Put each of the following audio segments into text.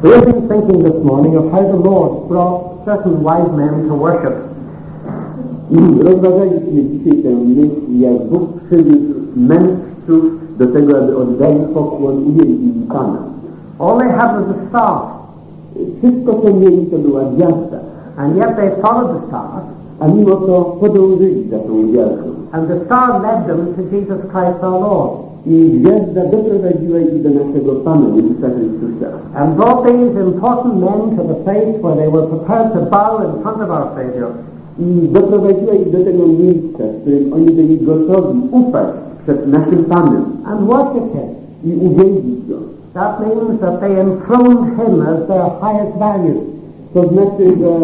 We have been thinking this morning of how the Lord brought certain wise men to worship. I rozważaliśmy dzisiaj tę myśl, jak Bóg przywiózł mędrców do tego, aby oddali pokłon uwielbili Pana. All they had was a star. Wszystko, co mieli, to była gwiazda. And yet they followed the star. A mimo to podążyli za tą gwiazdą. And the star led them to Jesus Christ our Lord. I gwiazda doprowadziła ich do naszego Pana Jezusa Chrystusa. And brought these important men to the place where they were prepared to bow in front of our Savior. I doprowadziła ich do tego miejsca, w którym oni byli gotowi upaść przed naszym Panem. And worship Him. I uwielbić Go. That means that they enthroned Him as their highest value. To znaczy, że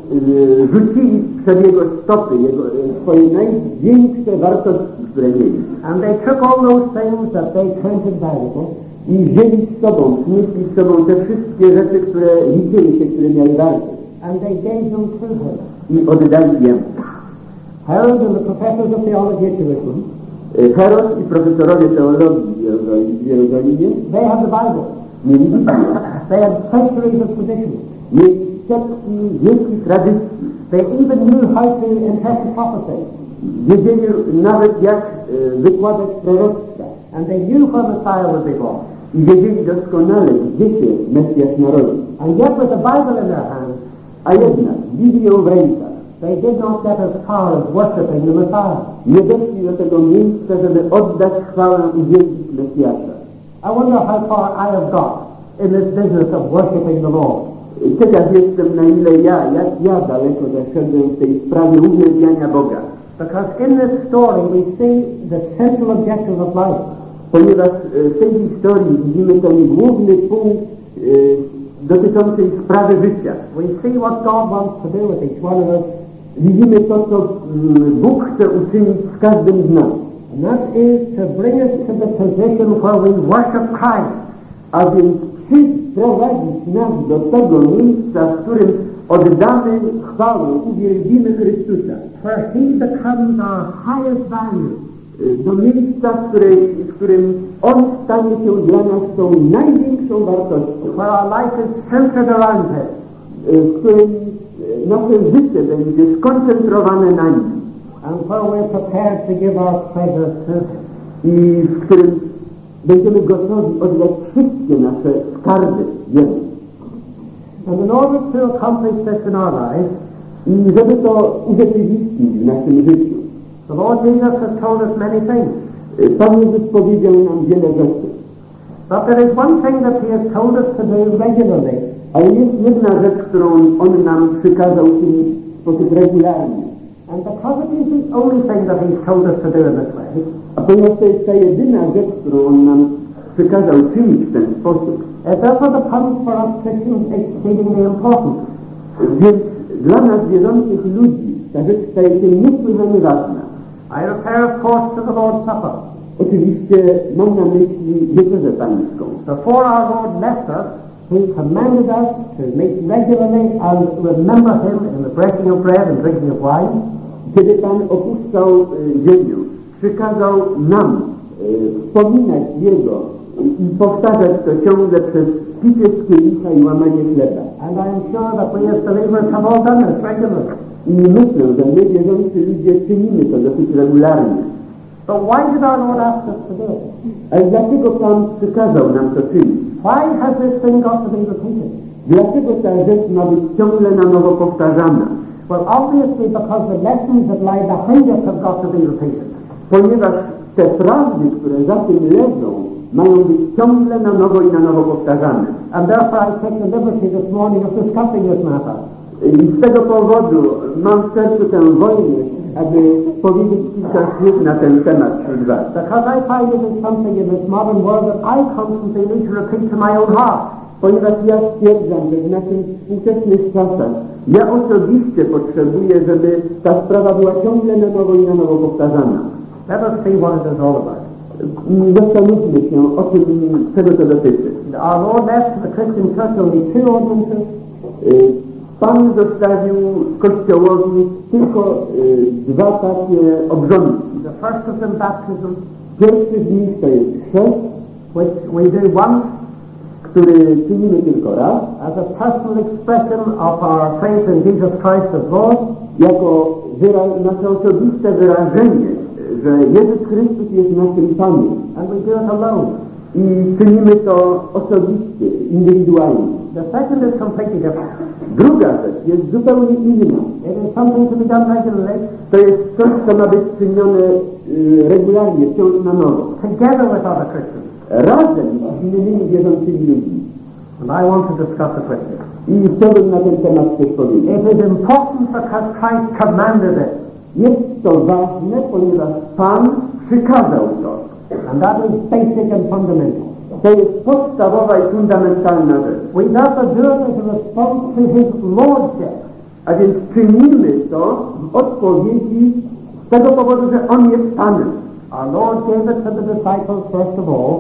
rzucili przed Jego stopy, swoje największe wartości, które mieli. And they took all those things that they counted valuable. I wzięli z sobą, przynieśli z sobą te wszystkie rzeczy, które liczyły się, które miały wartość. And they gave them to Him. I oddali Jemu. Herod and the professors of theology at Jerusalem, Herod i profesorowie teologii w Jerozolimie, they had the Bible. mieli Biblię. They had centuries of tradition. Mieli setki wielkich tradycji. They even knew how to interpret prophecy. Wiedzieli nawet, jak wykładać proroctwa. And they knew where Messiah would be born. I wiedzieli doskonale, gdzie się Mesjasz narodzi. And yet with the Bible in their hands, A jednak, Biblią w rękach, they did not get as far as worshipping the Messiah. nie doszli do tego miejsca, żeby oddać chwałę i wielbić Mesjasza. I wonder how far I have got in this business of worshipping the Lord. Ciekaw jestem, na ile jak ja daleko zaszedłem w tej sprawie uwielbiania Boga. Because in this story we see the central objective of life. Ponieważ w tej historii widzimy ten główny punkt dotyczący sprawy życia. We see what God wants to do with each one of us. Widzimy to, co Bóg chce uczynić z każdym z nas. And that is to bring us to the position where we worship Christ. A więc przyprowadzić nas do tego miejsca, w którym oddamy chwałę, uwielbimy Chrystusa. Where He becomes our highest value. Do miejsca, w którym On stanie się dla nas tą największą wartością. Where our life is centered around Him. W którym nasze życie będzie skoncentrowane na Nim. And where we're prepared to give our treasures to Him. I w którym będziemy gotowi oddać wszystkie nasze skarby Jemu. And in order to accomplish this in our lives, I żeby to urzeczywistnić w naszym życiu, the Lord Jesus has told us many things. Pan Jezus powiedział nam wiele rzeczy. But there is one thing that He has told us to do regularly. Ale jest jedna rzecz, którą On nam przykazał czynić w sposób regularny. And because it is the only thing that He's told us to do in this way, A ponieważ to jest ta jedyna rzecz, którą On nam przykazał czynić w ten sposób, it therefore becomes for us Christians exceedingly important. Więc dla nas wierzących ludzi ta rzecz staje się niesłychanie ważna. I refer, of course, to the Lord's Supper. Oczywiście mam na myśli wieczerzę pańską. Before our Lord left us, He commanded us to meet regularly and remember Him in the breaking of bread and drinking of wine. Kiedy Pan opuszczał ziemię, przykazał nam wspominać Jego i powtarzać to ciągle przez picie z kielicha i łamanie chleba. And I am sure that we as believers have all done this regularly. I myślę, że my wierzący ludzie czynimy to dosyć regularnie. But why did our Lord ask us to do it? Ale dlaczego Pan przykazał nam to czynić? Why has this thing got to be repeated? Dlaczego ta rzecz ma być ciągle na nowo powtarzana? Well, obviously because the lessons that lie behind it have got to be repeated. Ponieważ te prawdy, które za tym leżą, mają być ciągle na nowo i na nowo powtarzane. And therefore I take the liberty this morning of discussing this matter. I z tego powodu mam w sercu tę wojnę, aby powiedzieć kilka słów na ten temat wśród was. Because I find it is something in this modern world that I constantly need to repeat to my own heart. Ponieważ ja stwierdzam, że w naszych współczesnych czasach ja osobiście potrzebuję, żeby ta sprawa była ciągle na nowo i na nowo powtarzana. Let us see what it is all about. Zastanówmy się o tym, czego to dotyczy. Our Lord left the Christian church only two ordinances. Pan zostawił Kościołowi tylko dwa takie obrządki. The first of them, baptism, Pierwszy z nich to jest chrzest, which we do once który czynimy tylko raz, as a personal expression of our faith in Jesus Christ as Lord, jako nasze osobiste wyrażenie, że Jezus Chrystus jest naszym Panem. and we do it alone. I czynimy to osobiście, indywidualnie. The second is completely different. Druga rzecz jest zupełnie inna. It is something to be done regularly, To jest coś, co ma być czynione regularnie, wciąż na nowo. together with other Christians. Razem z innymi wierzącymi ludźmi. And I want to discuss it with you. I chciałbym na ten temat coś powiedzieć. It is important because Christ commanded it. Jest to ważne, ponieważ Pan przykazał to. And that is basic and fundamental. To jest podstawowa i fundamentalna rzecz. We therefore do it as a response to His Lordship. A więc czynimy to w odpowiedzi z tego powodu, że On jest Panem. Our Lord gave it to the disciples first of all,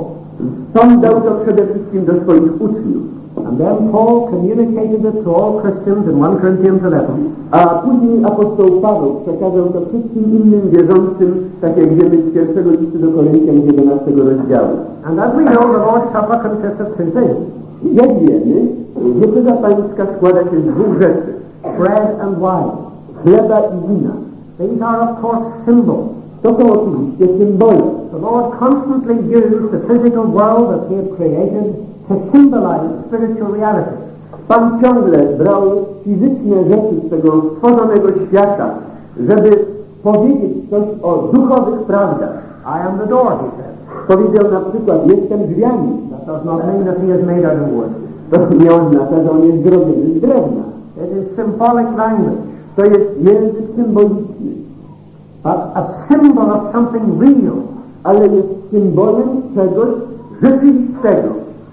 On dał to przede wszystkim do swoich uczniów. and then Paul communicated it to all Christians in 1 Corinthians 11. A później apostoł Paweł przekazał to wszystkim innym wierzącym, tak jak wiemy z pierwszego listu do Koryntian 11 rozdziału. And as we know, the Lord's Supper consists of two things: Jak wiemy, wieczerza pańska składa się z dwóch rzeczy. bread and wine. Chleba i wina. These are of course symbols. To są oczywiście symbole. The Lord constantly used the physical world that He had created to symbolize spiritual reality. Pan ciągle brał fizyczne rzeczy z tego stworzonego świata, żeby powiedzieć coś o duchowych prawdach. I am the door, He said. Powiedział na przykład, jestem drzwiami. That does not mean that He is made out of wood. To nie oznacza, że on jest zrobiony z drewna. It is symbolic language, To jest język symboliczny, but a symbol of something real. ale jest symbolem czegoś rzeczywistego.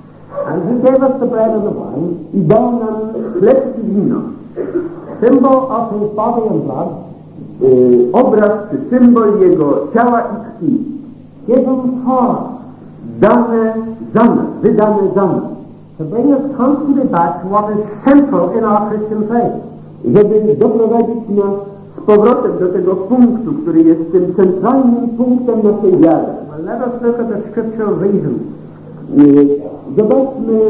And He gave us the bread and the wine, I dał nam chleb i wino. symbol of His body and blood, Obraz czy symbol Jego ciała i krwi. given for us, Dane za nas, wydane za nas. to bring us constantly back to what is central in our Christian faith. Żeby doprowadzić nas z powrotem do tego punktu, który jest tym centralnym punktem naszej wiary. Well, let us look at the scriptural reasons. Zobaczmy,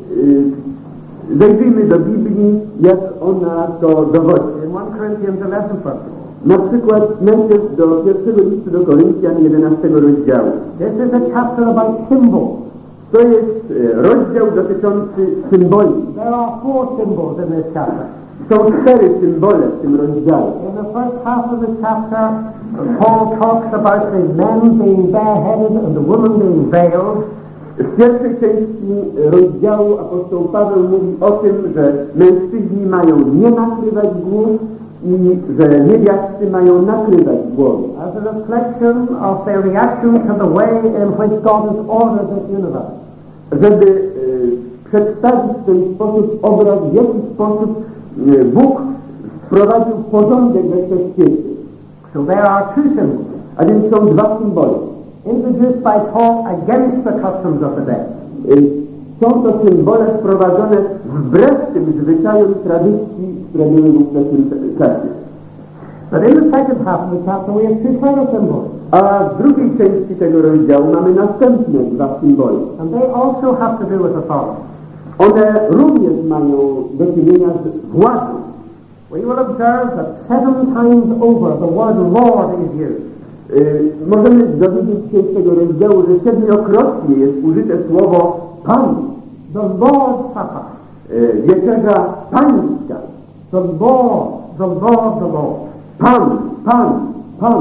zajrzyjmy do Biblii, jak ona to dowodzi. In 1 Corinthians 11, first of all. Na przykład najpierw do pierwszego listu do Koryntian 11 rozdziału. This is a chapter about symbols. To jest rozdział dotyczący symboli. There are 4 symbols in this chapter. Są 4 symbole w tym rozdziale. In the first half of the chapter, Paul talks about the men being bareheaded and the women being veiled. W pierwszej części rozdziału apostoł Paweł mówi o tym, że mężczyźni mają nie nakrywać głów i że niewiasty mają nakrywać głowy. As a reflection of their reaction to the way in which God has ordered this universe. Żeby przedstawić w ten sposób obraz, w jaki sposób Bóg wprowadził porządek we wszechświecie. So there are 2 symbols A więc są 2 symbole. introduced by Paul against the customs of the day. Są to symbole wprowadzone wbrew tym zwyczajom tradycji, które były w ówczesnym czasie. But in the second half of the chapter we have 2 further symbols. A w drugiej części tego rozdziału mamy następne 2 symbole. And they also have to do with authority. One również mają do czynienia z władzą. We will observe that 7 times over the word Lord is used. Możemy dowiedzieć się z tego rozdziału, że 7-krotnie jest użyte słowo Pan. The Lord's Supper. Wieczerza pańska. The Lord, the Lord, the Lord. Pan, Pan, Pan.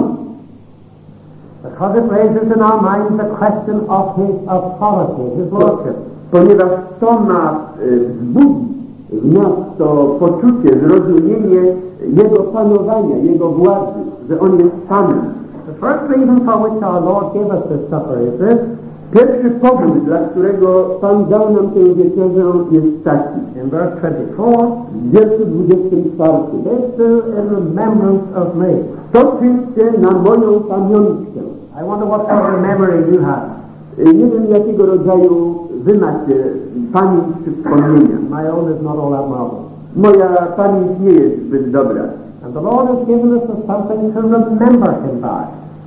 Because it raises in our minds the question of His authority, His Lordship. Ponieważ to ma wzbudzić w nas to poczucie, zrozumienie Jego panowania, Jego władzy, że On jest Panem. The first reason for which our Lord gave us this supper is this. Pierwszy powód, dla którego Pan dał nam tę wieczerzę, jest taki. In verse 24, W wierszu 24. this do in remembrance of me. To czyńcie na moją pamiątkę. I wonder what kind of memory you have. Nie wiem, jakiego rodzaju wy macie pamięć czy wspomnienia. My own is not all that marvelous. Moja pamięć nie jest zbyt dobra. And the Lord has given us something to remember Him by.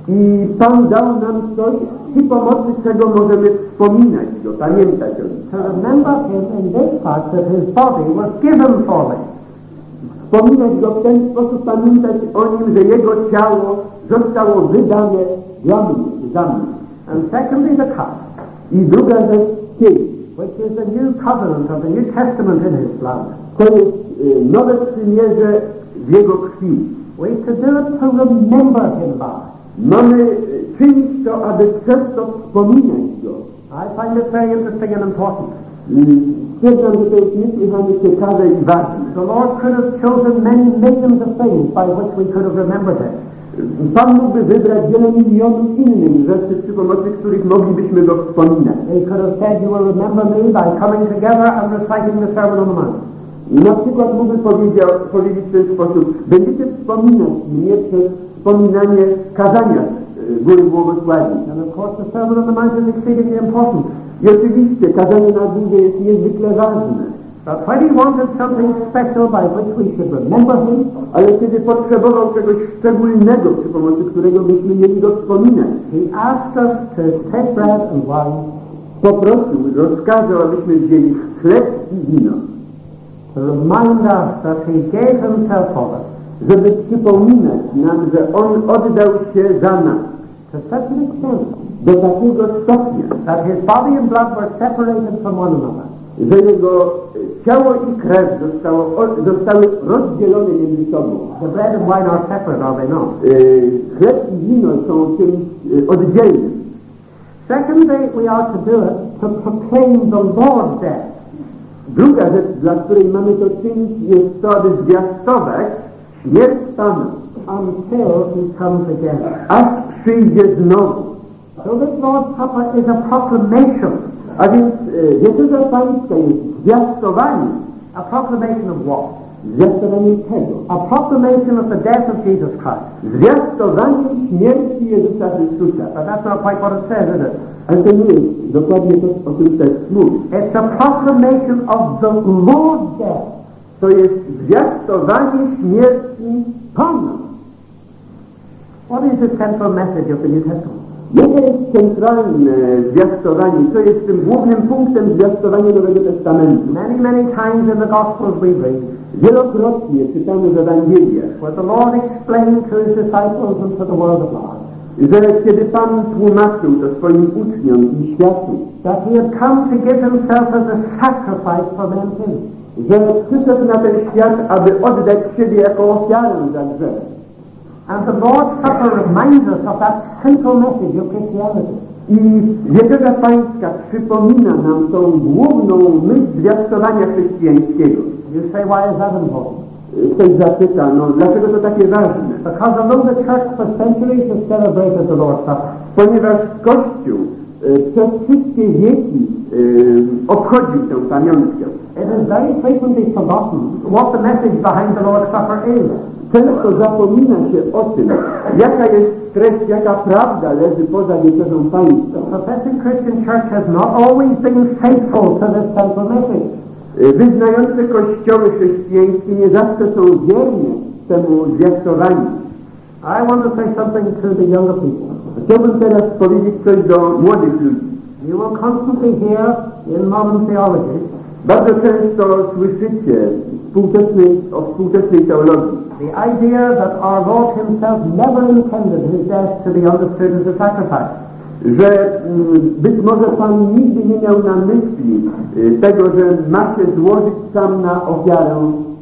I Pan dał nam coś, przy pomocy czego możemy wspominać Go, pamiętać o Nim. To remember Him in this fact that His body was given for me. Wspominać Go w ten sposób, pamiętać o Nim, że Jego ciało zostało wydane dla mnie, za mnie. And secondly, the cup, I druga rzecz, kielich, which is the new covenant of the New Testament in His blood. to jest nowe przymierze w Jego krwi. We to do it to remember Him by. Mamy czynić to, aby przez to wspominać Go. I find it very interesting and important. Stwierdzam, że to jest niesłychanie ciekawe i ważne. The Lord could have chosen many millions of things by which we could have remembered Him. Pan mógłby wybrać wiele milionów innych rzeczy, przy pomocy których moglibyśmy Go wspominać. He could have said, you will remember me by coming together and reciting the Sermon on the Mount. Na przykład mógłby powiedzieć w ten sposób: będziecie wspominać mnie przez wspominanie kazania Góry Błogosławień. And of course the Sermon on the Mount is exceedingly important. I oczywiście kazanie na górze jest niezwykle ważne. But when He wanted something special by which we should remember Him, Ale kiedy potrzebował czegoś szczególnego, przy pomocy którego byśmy mieli Go wspominać, He asked us to take bread and wine, poprosił, rozkazał, abyśmy wzięli chleb i wino, to remind us that He gave Himself for us, żeby przypominać nam, że On oddał się za nas to such an extent do takiego stopnia, that His body and blood were separated from one another. że Jego ciało i krew zostały rozdzielone między sobą. The bread and wine are separate, are they not? Chleb i wino są czymś oddzielnym. Secondly, we are to do it to proclaim the Lord's death. Druga rzecz, dla której mamy to czynić, jest to, aby zwiastować śmierć Pana, Until He comes again. aż przyjdzie znowu. So this Lord's Supper is a proclamation. A więc wieczerza Pańska jest zwiastowaniem. A proclamation of what? Zwiastowaniem czego? A proclamation of the death of Jesus Christ. Zwiastowaniem śmierci Jezusa Chrystusa. But that's not quite what it says, is it? Ale to nie jest dokładnie to, o czym tekst mówi. It's a proclamation of the Lord's death. To jest zwiastowanie śmierci Pana. What is the central message of the New Testament? Jakie jest centralne zwiastowanie? Co jest tym głównym punktem zwiastowania Nowego Testamentu? Many times in the Gospels we read Wielokrotnie czytamy w Ewangeliach, where the Lord explained to His disciples and to the world at large że kiedy Pan tłumaczył to swoim uczniom i światu, that He had come to give Himself as a sacrifice for man's sins. że przyszedł na ten świat, aby oddać siebie jako ofiarę za grzech. And the Lord's Supper reminds us of that central message of Christianity. I Wieczerza Pańska przypomina nam tą główną myśl zwiastowania chrześcijańskiego. You say, why is that important? Ktoś zapyta, dlaczego to takie ważne? Because although the church for centuries has celebrated the Lord's Supper, Ponieważ Kościół przez wszystkie wieki obchodził tę pamiątkę. it is very frequently forgotten what the message behind the Lord's Supper is. Często zapomina się o tym, jaka jest treść, jaka prawda leży poza Wieczerzą Pańską. The professing Christian church has not always been faithful to this central message. Wyznające kościoły chrześcijańskie nie zawsze są wierne temu zwiastowaniu. I want to say something to the younger people. Chciałbym teraz powiedzieć coś do młodych ludzi. You will constantly hear in modern theology Bardzo często słyszycie o współczesnej teologii. the idea that our Lord Himself never intended His death to be understood as a sacrifice. Że być może Pan nigdy nie miał na myśli tego, że ma się złożyć sam na ofiarę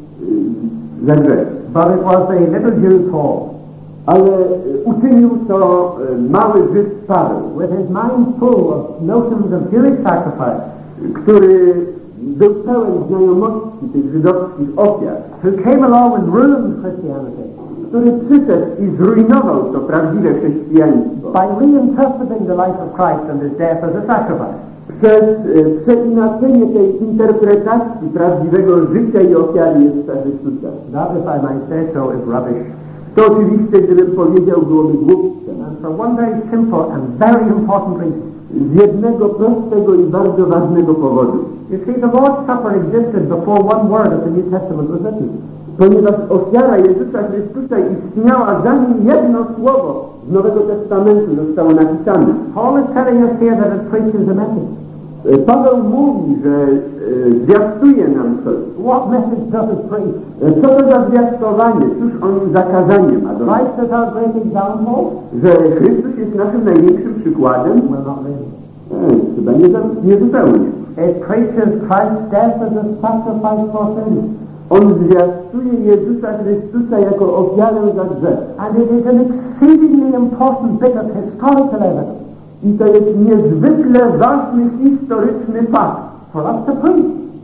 za grzech. But it was a little Jew Paul, Ale uczynił to mały Żyd Paweł, with his mind full of notions of Jewish sacrifice, który był pełen znajomości tych żydowskich ofiar, who came along and ruined Christianity który przyszedł i zrujnował to prawdziwe chrześcijaństwo by reinterpreting the life of Christ and His death as a sacrifice. przez przeinaczenie tej interpretacji prawdziwego życia i ofiary Jezusa Chrystusa. That, if I may say so, is rubbish. To oczywiście, gdybym powiedział, byłoby głupstwem. And for one very simple and very important reason. Z jednego prostego i bardzo ważnego powodu. You see, the Lord's Supper existed before one word of the New Testament was written. ponieważ ofiara Jezusa Chrystusa istniała, zanim jedno słowo z Nowego Testamentu zostało napisane. Paul is telling us here that it preaches a message. Paweł mówi, że zwiastuje nam coś. What message does it preach? Co to za zwiastowanie? Cóż on zakazanie ma do nas? Christ is our great example? Że Chrystus jest naszym największym przykładem? Well, not really. Chyba nie zupełnie. It preaches Christ's death as a sacrifice for sin. On zwiastuje Jezusa Chrystusa jako ofiarę za grzech. And it is an exceedingly important bit of historical evidence. I to jest niezwykle ważny historyczny fakt For us to preach.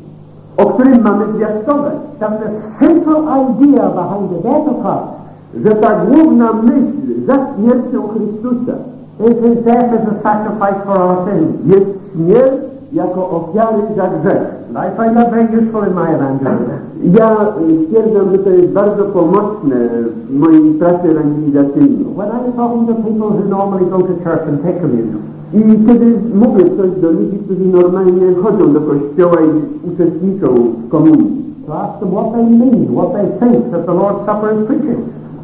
O którym mamy zwiastować. That the central idea behind the death of Christ, że ta główna myśl za śmiercią Chrystusa is His death as a sacrifice for our sins. jest śmierć jako ofiary za grzech. I find that very useful in my evangelism. Ja stwierdzam, że to jest bardzo pomocne w mojej pracy ewangelizacyjnej. When I'm talking to people who normally go to church and take communion, I kiedy mówię coś do ludzi, którzy normalnie chodzą do kościoła i uczestniczą w komunii, to ask them what they mean, what they think that the Lord's Supper is preaching.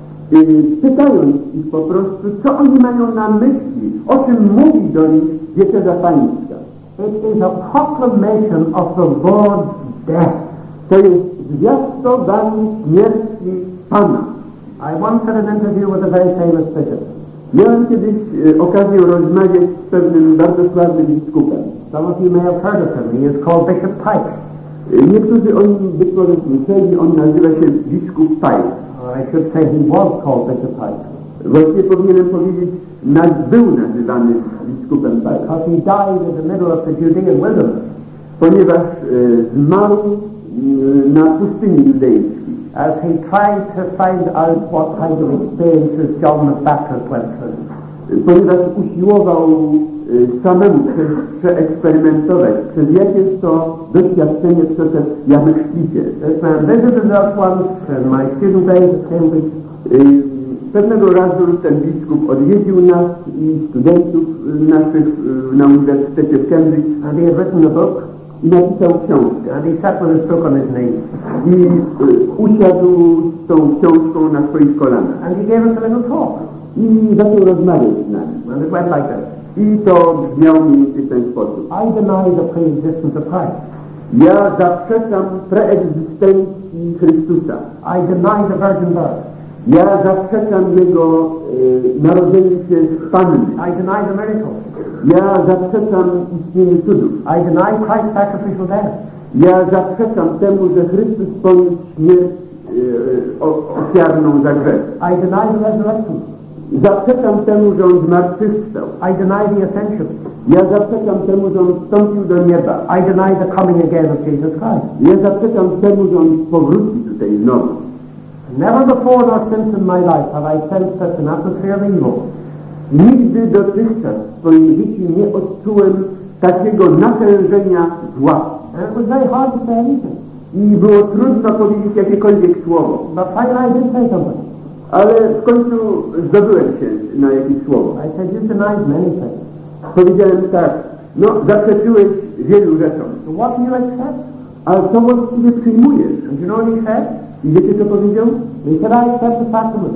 Pytając ich po prostu, co oni mają na myśli, o czym mówi do nich Wieczerza Pańska. It is a proclamation of the Lord's death. To jest zwiastowanie śmierci Pana. I once had an interview with a very famous bishop. Miałem kiedyś okazję rozmawiać z pewnym bardzo sławnym biskupem. Some of you may have heard of him. He is called Bishop Pike. Niektórzy o nim być może słyszeli, on nazywa się biskup Pike. I should say he was called Bishop Pike. Właściwie powinienem powiedzieć, był nazywany biskupem Pike. Because he died in the middle of the Judean wilderness. Ponieważ zmarł na pustyni judejskiej. As he tried to find out what kind of experiences John the Baptist went through. Ponieważ usiłował samemu przeeksperymentować, przez jakieś to doświadczenie przeszedł Jan Chrzciciel. This man visited us once in my student days at Cambridge. Pewnego razu ten biskup odwiedził nas i studentów naszych na Uniwersytecie w Cambridge. And he had written a book. I napisał książkę. And he sat with his book on his knee. I usiadł z tą książką na swoich kolanach. And he gave us a little talk. I zaczął rozmawiać z nami. And it went like this. I to brzmiało mniej więcej w ten sposób. I deny the pre-existence of Christ. Ja zaprzeczam preegzystencji Chrystusa. I deny the virgin birth. Ja zaprzeczam Jego narodzeniu się z Panny. I deny the miracles. Ja zaprzeczam istnieniu cudów. I deny Christ's sacrificial death. Ja zaprzeczam temu, że Chrystus poniósł śmierć ofiarną za grzech. I deny the resurrection. Zaprzeczam temu, że On zmartwychwstał. I deny the ascension. Ja zaprzeczam temu, że On wstąpił do nieba. I deny the coming again of Jesus Christ. Ja zaprzeczam temu, że On powróci tutaj znowu. Never before nor since in my life have I sensed such an atmosphere of evil. Nigdy dotychczas w swoim życiu nie odczułem takiego natężenia zła. And it was very hard to say anything. I było trudno powiedzieć jakiekolwiek słowo. But finally I did say something. Ale w końcu zdobyłem się na jakieś słowo. I said, you denied many things. Powiedziałem tak, no zaprzeczyłeś wielu rzeczom. So what do you accept? A co właściwie przyjmujesz? And you know what he said? I wiecie co powiedział? He said, I accept the sacrament.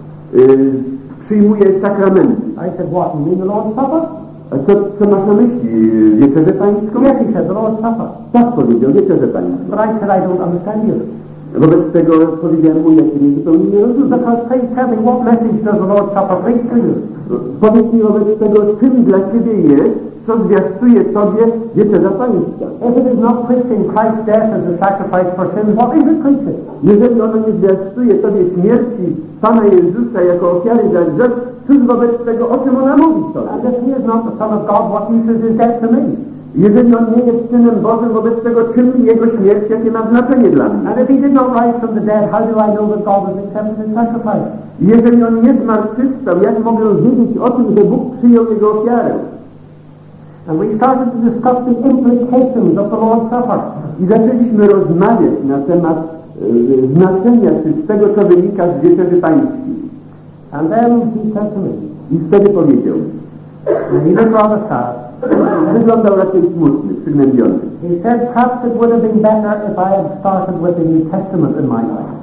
Przyjmuję sakramenty. I said, what, you mean the Lord's Supper? A co masz na myśli? Wieczerzę Pańską? Yes, he said, the Lord's Supper. Tak powiedział, Wieczerzę Pańską. But I said, I don't understand you. Wobec tego powiedziałem mu, ja Ciebie zupełnie nie rozumiem. Because please tell me, what message does the Lord's Supper preach to you? Powiedz mi wobec tego, czym dla Ciebie jest, co zwiastuje Tobie Wieczerza Pańska. If it is not preaching Christ's death as a sacrifice for sin, what is it preaching? Jeżeli ono nie zwiastuje Tobie śmierci Pana Jezusa jako ofiary za grzech, cóż wobec tego, o czym ona mówi Tobie? And if he is not the Son of God, what use is his death to me? Jeżeli on nie jest Synem Bożym, wobec tego czym Jego śmierć, jakie ma znaczenie dla mnie? And if he did not rise from the dead, how do I know that God has accepted his sacrifice? Jeżeli on nie zmartwychwstał, jak mogę wiedzieć o tym, że Bóg przyjął Jego ofiarę? And we started to discuss the implications of the Lord's Supper. I zaczęliśmy rozmawiać na temat znaczenia, czy z tego, co wynika z Wieczerzy Pańskiej. And then he said to me, I wtedy powiedział, and he looked rather sad. Wyglądał raczej smutny, przygnębiony. He said, perhaps it would have been better if I had started with the New Testament in my life.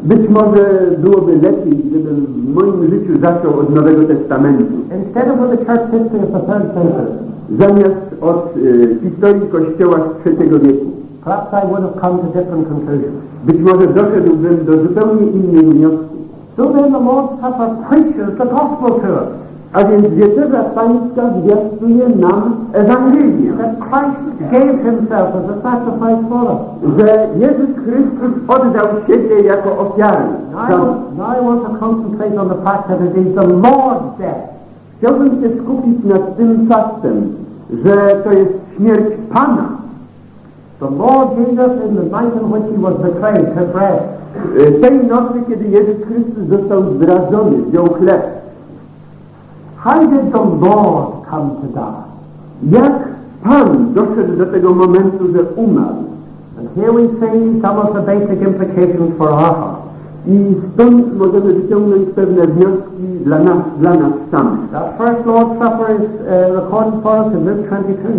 Być może byłoby lepiej, gdybym w moim życiu zaczął od Nowego Testamentu. Instead of the church history of the 3rd century. Zamiast od historii Kościoła z III wieku. Perhaps I would have come to different conclusions. Być może doszedłbym do zupełnie innych wniosków. So then the Lord's Supper preaches the gospel to us. A więc Wieczerza Pańska zwiastuje nam Ewangelię. That Christ gave himself as a sacrifice for us. Że Jezus Chrystus oddał siebie jako ofiarę. Now I want to concentrate on the fact that it is the Lord's death. Chciałbym się skupić nad tym faktem, że to jest śmierć Pana. The Lord Jesus, in the night in which he was betrayed, took bread. Tej nocy, kiedy Jezus Chrystus został zdradzony, wziął chleb. How did the Lord come to die? Jak Pan doszedł do tego momentu, że umarł? And here we see some of the basic implications for our heart. I stąd możemy wyciągnąć pewne wnioski dla nas samych. That first Lord's Supper is recorded for us in Luke 22.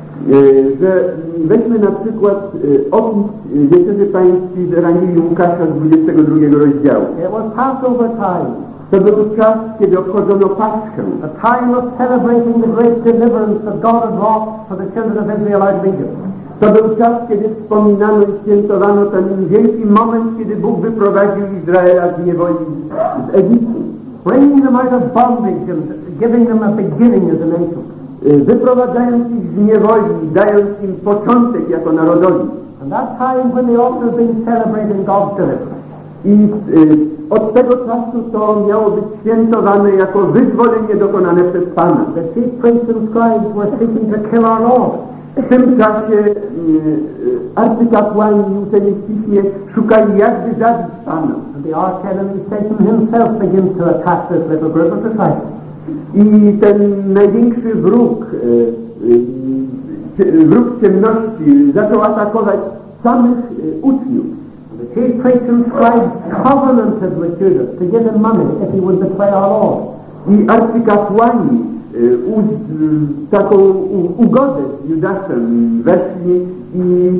Że weźmy na przykład opis Wieczerzy Pańskiej z Ewangelii Łukasza z 22 rozdziału. It was Passover time. To był czas, kiedy obchodzono Paschę. A time of celebrating the great deliverance that God had wrought for the children of Israel out of Egypt. To był czas, kiedy wspominano i świętowano ten wielki moment, kiedy Bóg wyprowadził Izraela z niewoli z Egiptu. Bringing them out of bondage and giving them a beginning as a nation. Wyprowadzając ich z niewoli, dając im początek jako narodowi. And that time when they ought to have been celebrating God's deliverance. I od tego czasu to miało być świętowane jako wyzwolenie dokonane przez Pana. The chief priests and scribes were seeking to kill our Lord. W tym czasie arcykapłani i uczeni w Piśmie szukali, jakby zabić Pana. And the arch enemy Satan himself begins to attack this little group of disciples. I ten największy wróg ciemności zaczął atakować samych uczniów. The chief priests and scribes covenanted with Judas to give him money if he would betray our Lord. I arcykapłani taką ugodę z Judaszem weszli i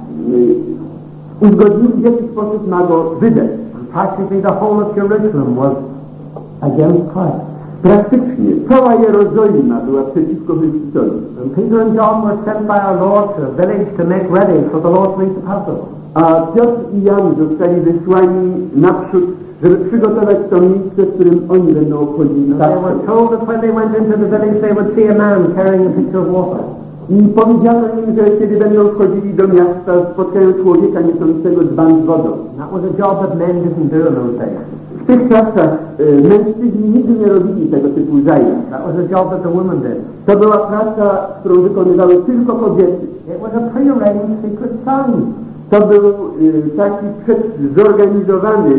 uzgodnili, w jaki sposób ma go wydać. And practically the whole of Jerusalem was against Christ. Praktycznie cała Jerozolima była przeciwko Chrystusowi. And Peter and John were sent by our Lord to a village to make ready for the Lord's Feast of Passover. A Piotr i Jan zostali wysłani naprzód, żeby przygotować to miejsce, w którym oni będą obchodzili They were told that when they went into the village they would see a man carrying a pitcher of water. I powiedziano im, że kiedy będą wchodzili do miasta, spotkają człowieka niosącego dzban z wodą. That was a job that men didn't do in those days. W tych czasach mężczyźni nigdy nie robili tego typu zajęć. That was a job that the women did. To była praca, którą wykonywały tylko kobiety. It was a prearranged secret sign. To był taki zorganizowany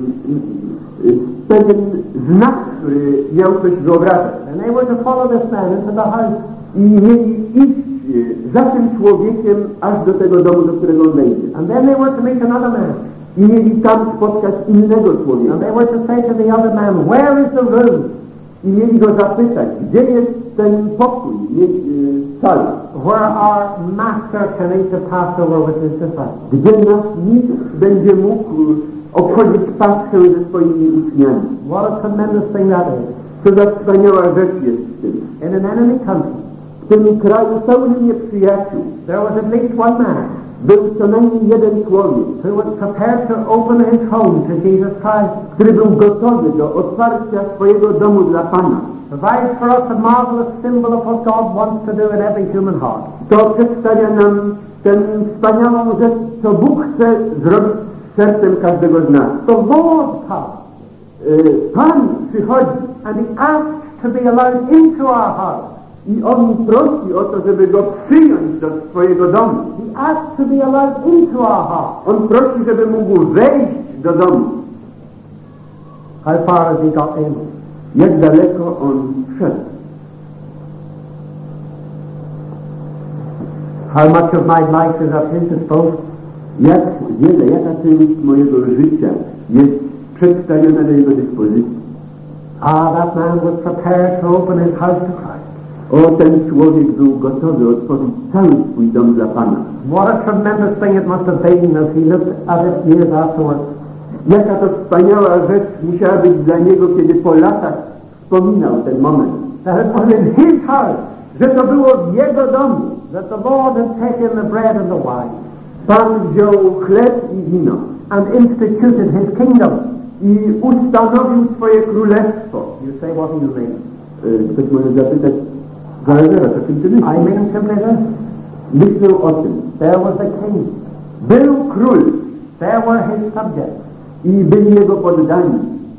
pewien znak, który miał coś wyobrażać. And they were to follow this man into the house. I mieli iść za tym człowiekiem aż do tego domu, do którego on wejdzie. And then they were to meet another man. I mieli tam spotkać innego człowieka. And they were to say to the other man, where is the room? I mieli go zapytać, gdzie jest ten pokój, sala, where our master can eat the Passover with his disciples. Gdzie nasz mistrz będzie mógł obchodzić Paschę ze swoimi uczniami. What a tremendous thing that is. Co za wspaniała rzecz jest w tym. In an enemy country, w tym kraju pełnym nieprzyjaciół, there was at least one man był co najmniej jeden człowiek, who was prepared to open his home to Jesus Christ, który był gotowy do otwarcia swojego domu dla Pana. Provides for us a marvelous symbol of what God wants to do in every human heart. To przedstawia nam tę wspaniałą rzecz, co Bóg chce zrobić z sercem każdego z nas. The Lord comes. Pan przychodzi and he asks to be allowed into our house. I on prosi o to, żeby go przyjąć do swojego domu. He asks to be allowed into our house. On prosi, żeby mógł wejść do domu. How far has he got in? Jak daleko on wszedł? How much of my life is at his disposal? Jak wiele, jaka część mojego życia jest przedstawiona do jego dyspozycji? That man was prepared to open his house to Christ. O, ten człowiek był gotowy otworzyć cały swój dom dla Pana. What a tremendous thing it must have been as he looked at it years afterwards. Jaka to wspaniała rzecz musiała być dla niego, kiedy po latach wspominał ten moment. That it was in his house, Że to było w jego domu. that the Lord had taken the bread and the wine Pan wziął chleb i wino and instituted his kingdom. i ustanowił swoje królestwo. You say, what do you mean? Ktoś może zapytać, zaraz, o czym ty myślisz? I mean simply this. Myślę o tym. There was the king. Był król There were his subjects. i byli jego poddani.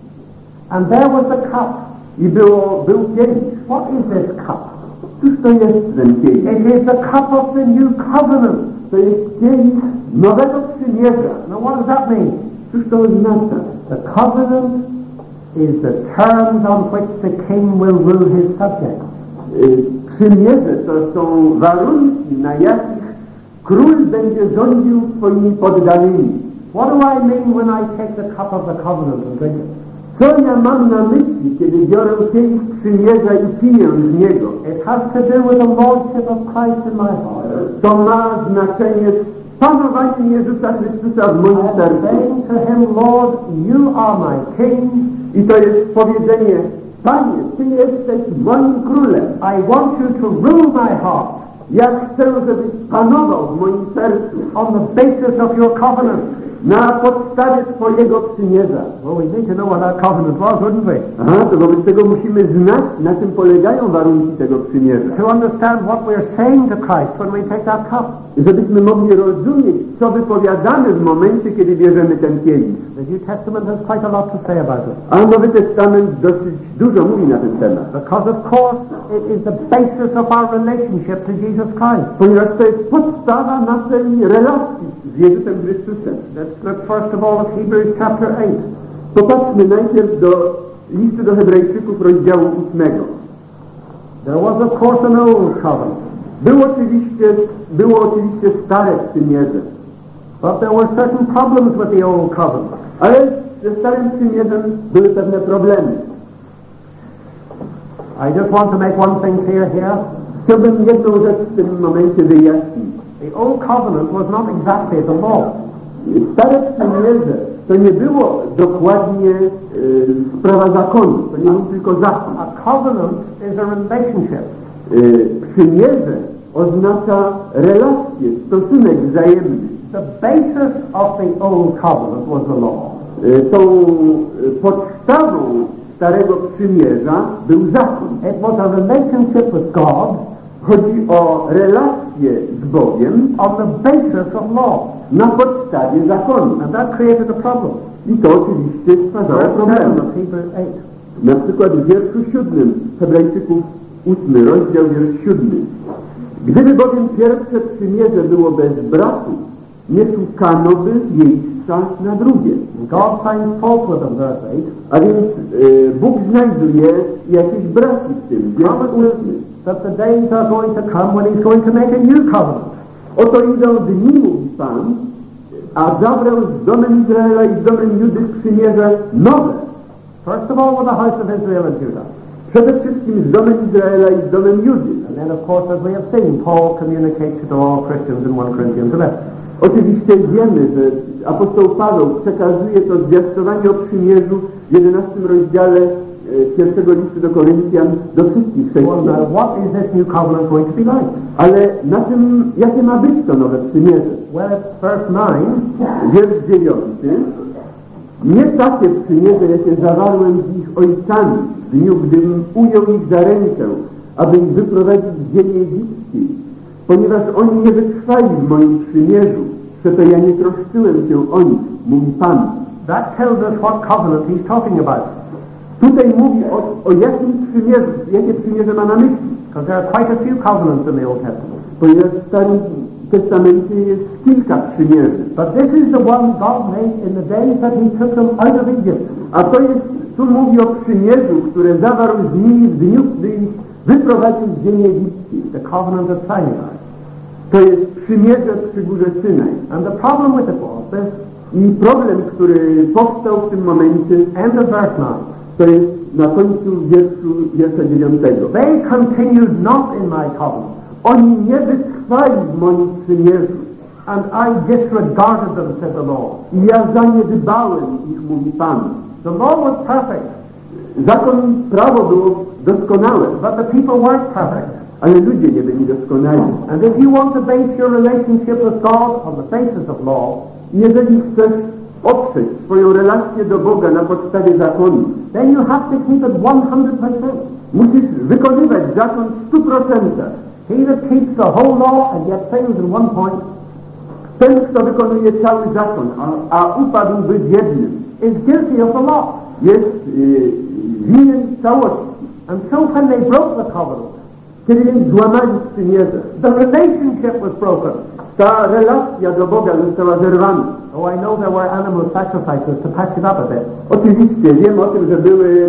And there was the cup. I był kielich. What is this cup? Cóż to jest ten kielich? It is the cup of the new covenant. To jest kielich nowego przymierza. Now what does that mean? Cóż to oznacza? The covenant is the terms on which the king will rule his subjects. Przymierze to są warunki, na jakich król będzie rządził swoimi poddanymi. What do I mean when I take the cup of the covenant and drink it? Co ja mam na myśli, kiedy biorę kielich przymierza i piję z niego? It has to do with the lordship of Christ in my heart. To ma znaczenie panowanie Jezusa Chrystusa w moim sercu. Saying to him, Lord, you are my king. I to jest powiedzenie, Panie, Ty jesteś moim królem. I want you to rule my heart Ja chcę, żebyś panował w moim sercu on the basis of your covenant. na podstawie swojego przymierza. Well, we need to know what that covenant was, wouldn't we? Aha, to wobec tego musimy znać, na czym polegają warunki tego przymierza. To understand what we're saying to Christ when we take that cup. Żebyśmy mogli rozumieć, co wypowiadamy w momencie, kiedy bierzemy ten kielich. The New Testament has quite a lot to say about it. A Nowy Testament dosyć dużo mówi na ten temat. Because of course it is the basis of our relationship to Jesus Christ. Ponieważ to jest podstawa naszej relacji z Jezusem Chrystusem. Let's look first of all at Hebrews chapter 8. Popatrzmy najpierw do listu do Hebrajczyków rozdziału 8. There was of course an old covenant, Było oczywiście stare przymierze, but there were certain problems with the old covenant. ale ze starym przymierzem były pewne problemy. I just want to make one thing clear here. Chciałbym jedną rzecz w tym momencie wyjaśnić. The old covenant was not exactly the law. Stare przymierze to nie było dokładnie sprawa zakonu, to nie był tylko zakon. A covenant is a relationship. Przymierze oznacza relację, stosunek wzajemny. The basis of the old covenant was the law. Tą podstawą Starego Przymierza był zakon. It was a relationship with God. Chodzi o relację z Bogiem on the basis of law. Na podstawie zakonu. And that created a problem. I to oczywiście stwarzało problem. Na przykład w wierszu 7 Hebrajczyków 8 rozdział, wiersz 7. Gdyby bowiem pierwsze przymierze było bez braku, nie szukano by miejsca na drugie. God finds fault with them, verse 8. A więc Bóg znajduje jakieś braki w tym. That the days are going to come when He's going to make a new covenant. Oto idą dni, mówi Pan, a zawrę z domem Izraela i z domem Judy przymierze nowe. First of all with the house of Israel and Judah. Przede wszystkim z domem Izraela i z domem Judy. And then of course, as we have seen, Paul communicates to all Christians in 1 Corinthians 11. Oczywiście wiemy, że apostoł Paweł przekazuje to zwiastowanie o przymierzu w 11 rozdziale pierwszego listu do Koryntian do wszystkich chrześcijan. What is this new covenant going to be like? Ale na tym, jakie ma być to nowe przymierze? Well, it's verse 9. Wiersz 9. Nie takie przymierze, jakie zawarłem z ich ojcami w dniu, gdym ujął ich za rękę, aby ich wyprowadzić z ziemi egipskiej, ponieważ oni nie wytrwali w moim przymierzu, przeto ja nie troszczyłem się o nich, mówi Pan. That tells us what covenant he's talking about. Tutaj mówi o jakim przymierzu, jakie przymierze ma na myśli. Because there are quite a few covenants in the Old Testament. Ponieważ w Starym Testamencie jest kilka przymierzy. But this is the one God made in the days that He took them out of Egypt. A to jest, tu mówi o przymierzu, które zawarł z nimi w dniu, gdy ich wyprowadził z ziemi egipskiej. The covenant of Sinai. To jest przymierze przy górze Synaj. And the problem with it was this. I problem, który powstał w tym momencie, End of verse 9. to jest na końcu wiersza 9. They continued not in my covenant. Oni nie wytrwali w moim przymierzu. And I disregarded them, said the law. I ja zaniedbałem ich, mówi Pan. The law was perfect. Zakon, prawo było doskonałe, But the people weren't perfect. ale ludzie nie byli doskonali. And if you want to base your relationship with God on the basis of law, Jeżeli chcesz oprzeć swoją relację do Boga na podstawie zakonu, then you have to keep it 100%. musisz wykonywać zakon w 100%. He that keeps the whole law and yet fails in one point Ten, kto wykonuje cały zakon, a upadłby w jednym, is guilty of the law. jest winien całości. And so when they broke the covenant, Kiedy więc złamali przymierze, the relationship was broken. ta relacja do Boga została zerwana. Oh, I know there were animal sacrifices to patch it up a bit. Oczywiście wiem o tym, że były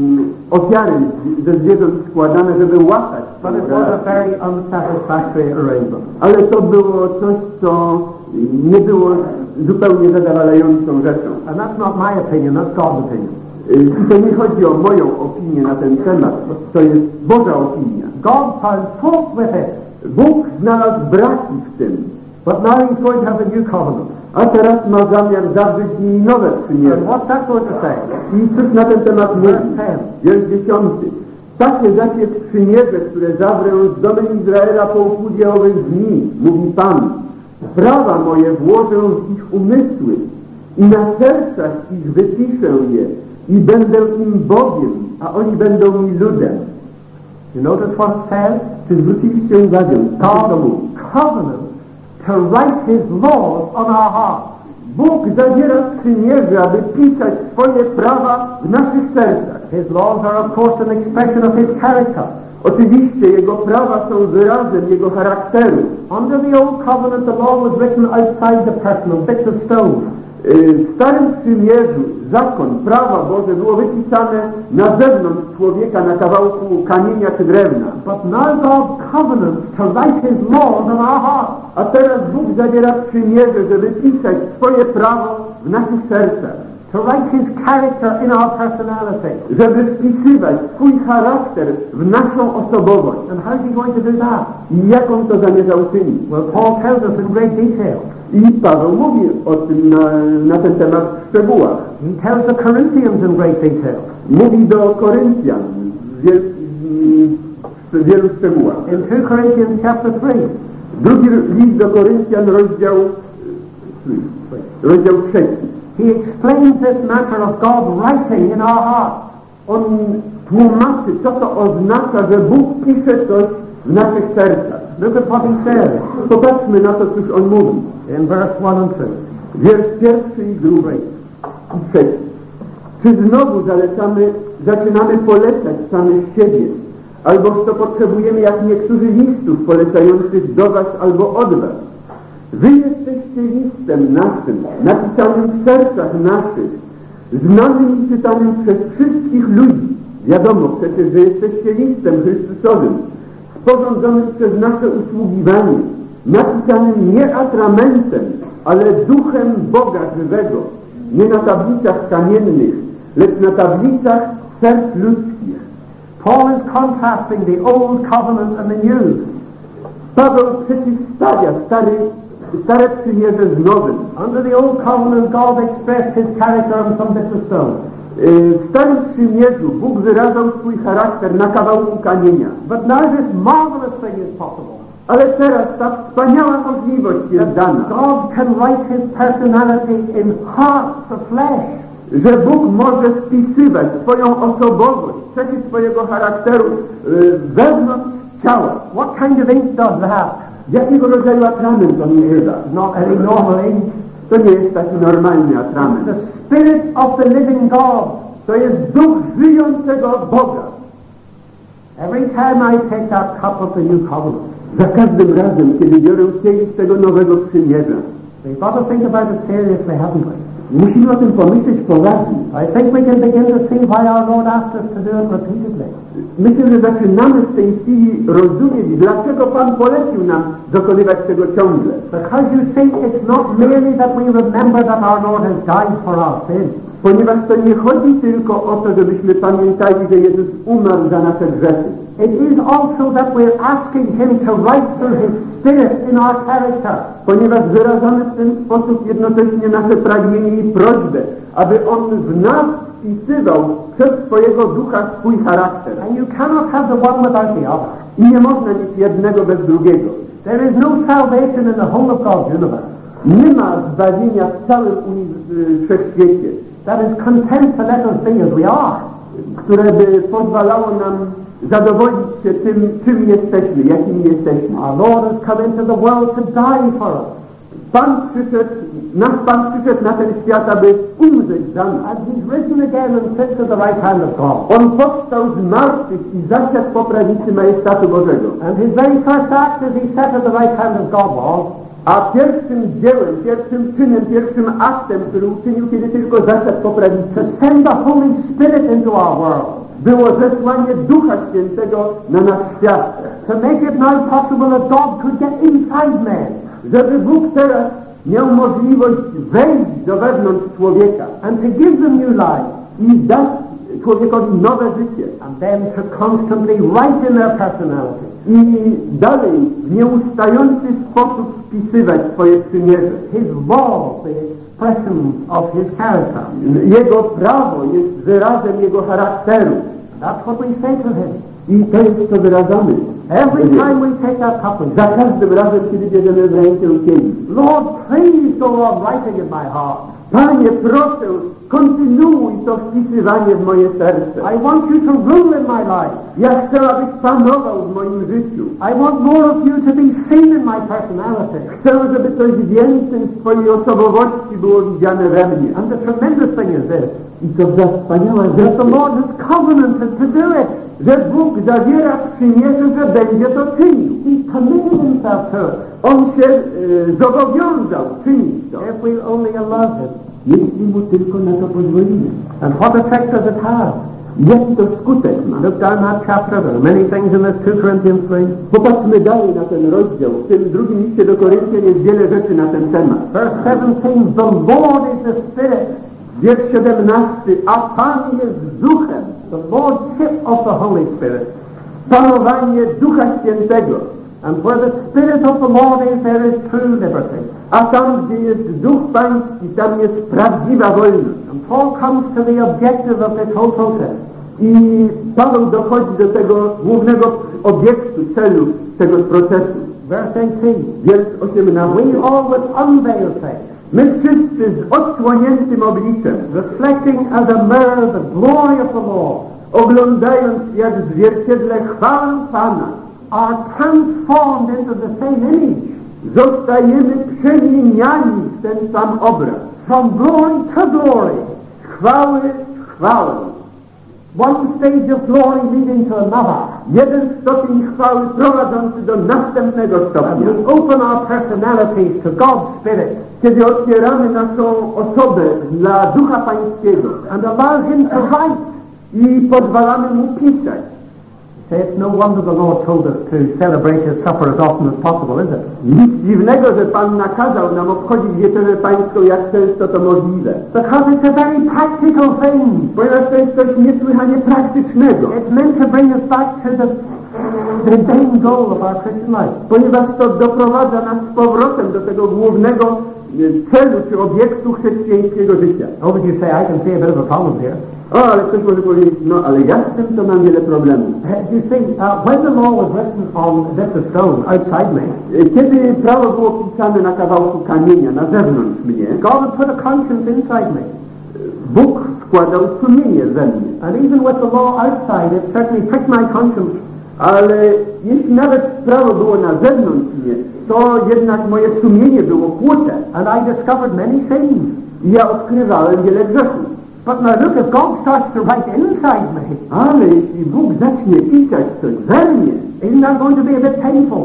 ofiary ze zwierząt składane, żeby łatać. But it was a very unsatisfactory arrangement. Ale to było coś, co nie było zupełnie zadowalającą rzeczą. And that's not my opinion, that's God's opinion. I to nie chodzi o moją opinię na ten temat, to jest Boża opinia. God found fault with it. Bóg znalazł braki w tym, But now he's going to have a new covenant. a teraz ma zamiar zawrzeć z niej nowe And przymierze. what's that going to say? I cóż na ten temat mówi? Verse 10. Wiersz 10. Takie zaś jest przymierze, które zawrę z domem Izraela po upływie owych dni, mówi Pan. Prawa moje włożę w ich umysły i na sercach ich wypiszę je i będę im Bogiem, a oni będą mi ludem. You notice what it says? Czy zwróciliście uwagę? God covenant to write his laws on our hearts. Bóg zawiera przymierze, aby pisać swoje prawa w naszych sercach. His laws are of course an expression of his character. Oczywiście Jego prawa są wyrazem Jego charakteru. Under the old covenant the law was written outside the person on bits of stone. W Starym Przymierzu zakon, prawa Boże było wypisane na zewnątrz człowieka na kawałku kamienia czy drewna. But now God covenants to write his laws on our hearts. A teraz Bóg zawiera przymierze, żeby pisać swoje prawo w naszych sercach. To write his character in our personality. Żeby wpisywać swój charakter w naszą osobowość. And how's he going to do that? I jak On to zamierza uczynić? Well, Paul tells us in great detail. I Paweł mówi o tym na ten temat w szczegółach. He tells the Corinthians in great detail. Mówi do Koryntian w wielu szczegółach. In 2 Corinthians chapter 3, Drugi list do Koryntian, rozdział 3. he explains this matter of God writing in our hearts. On tłumaczy, co to oznacza, że Bóg pisze coś w naszych sercach. Look at what he says Popatrzmy na to, cóż on mówi. in verse 1 and 2. Wiersz 1 i 2 i 3. Czy znowu zaczynamy polecać samych siebie, alboż to potrzebujemy jak niektórzy listów polecających do was albo od was. Wy jesteście listem naszym, napisanym w sercach naszych, znanym i czytanym przez wszystkich ludzi. Wiadomo przecież, że jesteście listem Chrystusowym, sporządzonym przez nasze usługiwanie, napisanym nie atramentem, ale duchem Boga żywego, nie na tablicach kamiennych, lecz na tablicach serc ludzkich. Paul is contrasting the old covenant and the new. Paweł przeciwstawia stare przymierze z nowym. Under the old covenant, God expressed his character on some bits of stone. W Starym Przymierzu Bóg wyrażał swój charakter na kawałku kamienia. But now this marvelous thing is possible. Ale teraz ta wspaniała możliwość jest dana, God can write his personality in hearts of flesh. że Bóg może wpisywać swoją osobowość, cechy swojego charakteru wewnątrz ciała. What kind of ink does that? Jakiego rodzaju atrament on używa? Not any normal ink. To nie jest taki normalny atrament. The Spirit of the living God. To jest duch żyjącego Boga. Every time I take that cup of the new covenant, Za każdym razem, kiedy biorę kielich tego nowego przymierza, we've got to think about it seriously, haven't we? musimy o tym pomyśleć poważnie. I think we can begin to see why our Lord asked us to do it repeatedly. Myślę, że zaczynamy w tej chwili rozumieć, dlaczego Pan polecił nam dokonywać tego ciągle. Because you see, it's not merely that we remember that our Lord has died for our sins. Ponieważ to nie chodzi tylko o to, żebyśmy pamiętali, że Jezus umarł za nasze grzechy. It is also that we're asking Him to write through His Spirit in our character. Ponieważ wyrażamy w ten sposób jednocześnie nasze pragnienie i prośbę, aby On w nas wpisywał przez swojego ducha swój charakter. And you cannot have the one without the other. I nie można mieć jednego bez drugiego. There is no salvation in the whole of God's universe Nie ma zbawienia w całym wszechświecie, that is content to let us be as we are. które by pozwalało nam zadowolić się tym, czym jesteśmy, jakimi jesteśmy. Our Lord has come into the world to die for us. Nasz Pan przyszedł na ten świat, aby umrzeć za nas. And He's risen again and sits at the right hand of God. On powstał z martwych i zasiadł po prawicy majestatu Bożego. And His very first act as He sat at the right hand of God was, A pierwszym dziełem, pierwszym czynem, pierwszym aktem, który uczynił, kiedy tylko zasiadł po prawicy, to send the Holy Spirit into our world. było zesłanie Ducha Świętego na nasz świat. To make it now possible that God could get inside men. Żeby Bóg teraz miał możliwość wejść do wewnątrz człowieka And to give them new life. i dać człowiekowi nowe życie. And then to constantly write in their personality. I dalej w nieustający sposób wpisywać swoje przymierze. His law, the expression of His character. Jego prawo jest wyrazem Jego charakteru. That's what we say to Him. I to jest, co wyrażamy. Every time we take that cup Za każdym razem, kiedy bierzemy w rękę kielich. Lord, please go on writing in my heart. Panie, proszę, kontynuuj to wpisywanie w moje serce. I want you to rule in my life. Ja chcę, abyś panował w moim życiu. I want more of you to be seen in my personality. Chcę, żeby coś więcej z Twojej osobowości było widziane we mnie. And the tremendous thing is this, I to za wspaniała that rzecz, the Lord has covenanted to do it. że Bóg zawiera przymierze, że będzie to czynił. He's committed Himself to it. On się zobowiązał czynić to, If we'll only allow Him. jeśli Mu tylko na to pozwolimy. And what effect does it have? Jaki to skutek ma? Look down that chapter. There are many things in this 2 Corinthians 3. Popatrzmy dalej na ten rozdział. W tym drugim liście do Koryntian jest wiele rzeczy na ten temat. Verse 17, the Lord is the Spirit. Wiersz 17. A Pan jest duchem. The Lordship of the Holy Spirit. Panowanie Ducha Świętego. And where the Spirit of the Lord is, there is true liberty. A tam, gdzie jest Duch Pański, tam jest prawdziwa wolność. And Paul comes to the objective of this whole process. I Paweł dochodzi do tego głównego obiektu, celu tego procesu. Verse 18, Wiersz 18. we all with unveiled face, My wszyscy z odsłoniętym obliczem, reflecting as a mirror the glory of the Lord, oglądając jak w zwierciedle chwałę Pana, are transformed into the same image, zostajemy przemieniani w ten sam obraz. from glory to glory. Z chwały w chwałę. One stage of glory leading to another. Jeden stopień chwały prowadzący do następnego And stopnia. we open our personalities to God's Spirit Kiedy otwieramy naszą osobę dla Ducha Pańskiego and allow Him to write. i pozwalamy Mu pisać. Say, it's no wonder the Lord told us to celebrate His supper as often as possible, is it? Nic dziwnego, że Pan nakazał nam obchodzić Wieczerzę Pańską, jak często to możliwe. Because it's a very practical thing. Ponieważ to jest coś niesłychanie praktycznego. It's meant to bring us back to the main goal of our Christian life. Ponieważ to doprowadza nas z powrotem do tego głównego celu czy obiektu chrześcijańskiego życia. Oh, but you say, I can see a bit of a problem here. O, ale ktoś może powiedzieć, no ale ja z tym to mam wiele problemów. You see, when the law was written on this stone outside me, Kiedy prawo było pisane na kawałku kamienia na zewnątrz mnie, God had put a conscience inside me. Bóg wkładał sumienie we mnie. And even with the law outside, it certainly pricked my conscience. Ale jeśli nawet prawo było na zewnątrz mnie, to jednak moje sumienie było kłute. And I discovered many things. I ja odkrywałem wiele grzechów. But now look, if God starts to write inside me, Ale jeśli Bóg zacznie pisać coś we mnie, isn't that going to be a bit painful? o, to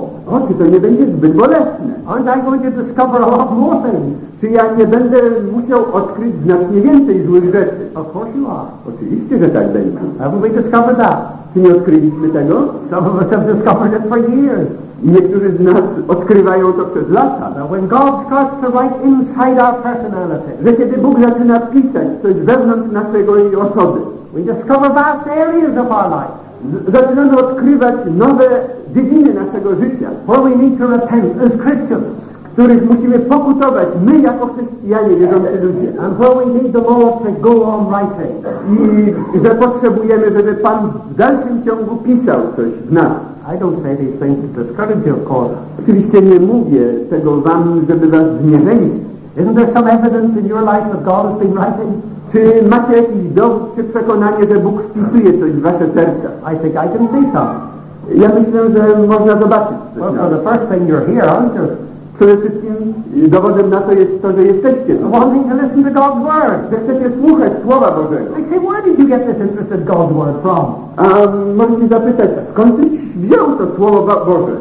czy to nie będzie zbyt bolesne? Aren't I going to discover a lot more things? Czy ja nie będę musiał odkryć znacznie więcej złych rzeczy? Of course you are. Oczywiście, że tak będzie. Haven't we discovered that? Czy nie odkryliśmy tego? Some of us have discovered it for years. Niektórzy z nas odkrywają to przez lata. That when God starts to write inside our personality, Że kiedy Bóg zaczyna pisać coś wewnątrz naszego jej osoby, we discover vast areas of our life zaczynamy odkrywać nowe dziedziny naszego życia, where we need to repent as Christians, których musimy pokutować my jako chrześcijanie, wierzący ludzie. and where we need the Lord to go on writing. I że potrzebujemy, żeby Pan w dalszym ciągu pisał coś w nas. I don't say these things to discourage you, of course. Oczywiście nie mówię tego wam, żeby was zniechęcić. Isn't there some evidence in your life that God has been writing? Czy macie jakiś dowód, czy przekonanie, że Bóg wpisuje coś w wasze serca? I think I can see some. Ja myślę, że można zobaczyć coś Well, na for to. the first thing, you're here, aren't you? Przede wszystkim dowodem na to jest to, że jesteście tu. Wanting to listen to God's Word. Że chcecie słuchać Słowa Bożego. I say, where did you get this interest in God's Word from? A możecie zapytać, skąd tyś wziął to Słowo Boże?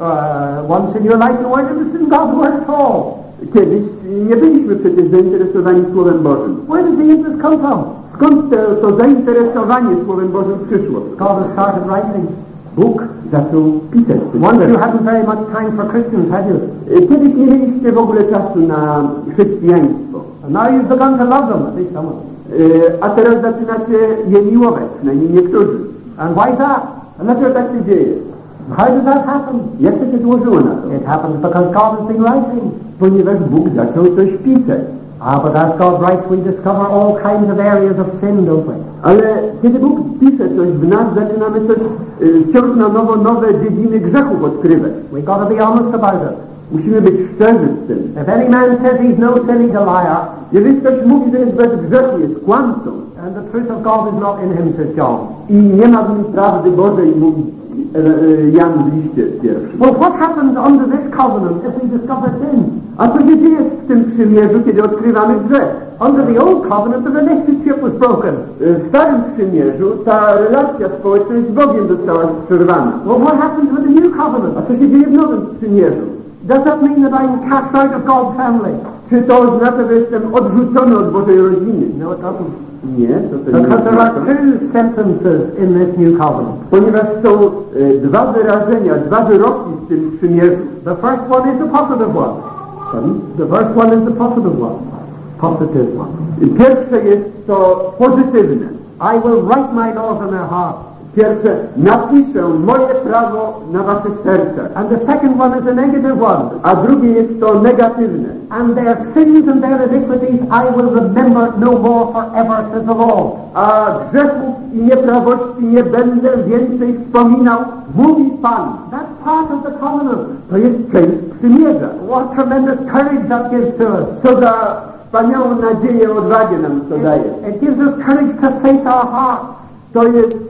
Once in your life you weren't interested in God's Word at all. Kiedyś nie byliśmy przecież zainteresowani Słowem Bożym. Where does the interest come from? Skąd to zainteresowanie Słowem Bożym przyszło? God has started writing. Bóg zaczął pisać coś. Once you hadn't very much time for Christians, had you? Kiedyś nie mieliście w ogóle czasu na chrześcijaństwo. And now you've begun to love them, at least some of them. A teraz zaczynacie je miłować, przynajmniej niektórzy. And why's that? A dlaczego tak się dzieje? How did that happen? Jak to się złożyło na to? It happens because God has been writing. Ponieważ Bóg zaczął coś pisać. But as God writes, we discover all kinds of areas of sin, don't we? Ale kiedy Bóg pisze coś w nas, zaczynamy coś wciąż na nowo, nowe dziedziny grzechów odkrywać. We've got to be honest about it. Musimy być szczerzy z tym. If any man says he's no sin, he's a liar. Jeżeli ktoś mówi, że jest bez grzechu, jest kłamcą And the truth of God is not in him, says John. i nie ma w nim prawdy Bożej, mówi Jan w liście pierwszym. Well, what happens under this covenant if we discover sin? A co się dzieje w tym przymierzu, kiedy odkrywamy grzech? Under the old covenant, the relationship was broken. W Starym Przymierzu ta relacja społeczna z Bogiem została przerwana. Well, what happens with the new covenant? A co się dzieje w Nowym Przymierzu? Does that mean that I'm cast out of God's family? Czy to oznacza, że jestem odrzucony od Bożej rodziny? No, it doesn't. Nie, to nie Because there are oznacza. two sentences in this new covenant. Ponieważ są dwa wyrażenia, dwa wyroki w tym przymierzu. The first one is the positive one. The first one is the positive one. Positive one. Pierwsze jest to pozytywne. I will write my laws in their hearts. Pierwsze, napiszę moje prawo na waszych sercach. And the second one is the negative one. A drugie jest to negatywne. And their sins and their iniquities I will remember no more forever, says the Lord. A grzechów i nieprawości nie będę więcej wspominał, mówi Pan. That's part of the covenant. To jest część przymierza. What tremendous courage that gives to us. Co za wspaniałą nadzieję, odwagę nam to daje. It gives us courage to face our hearts. To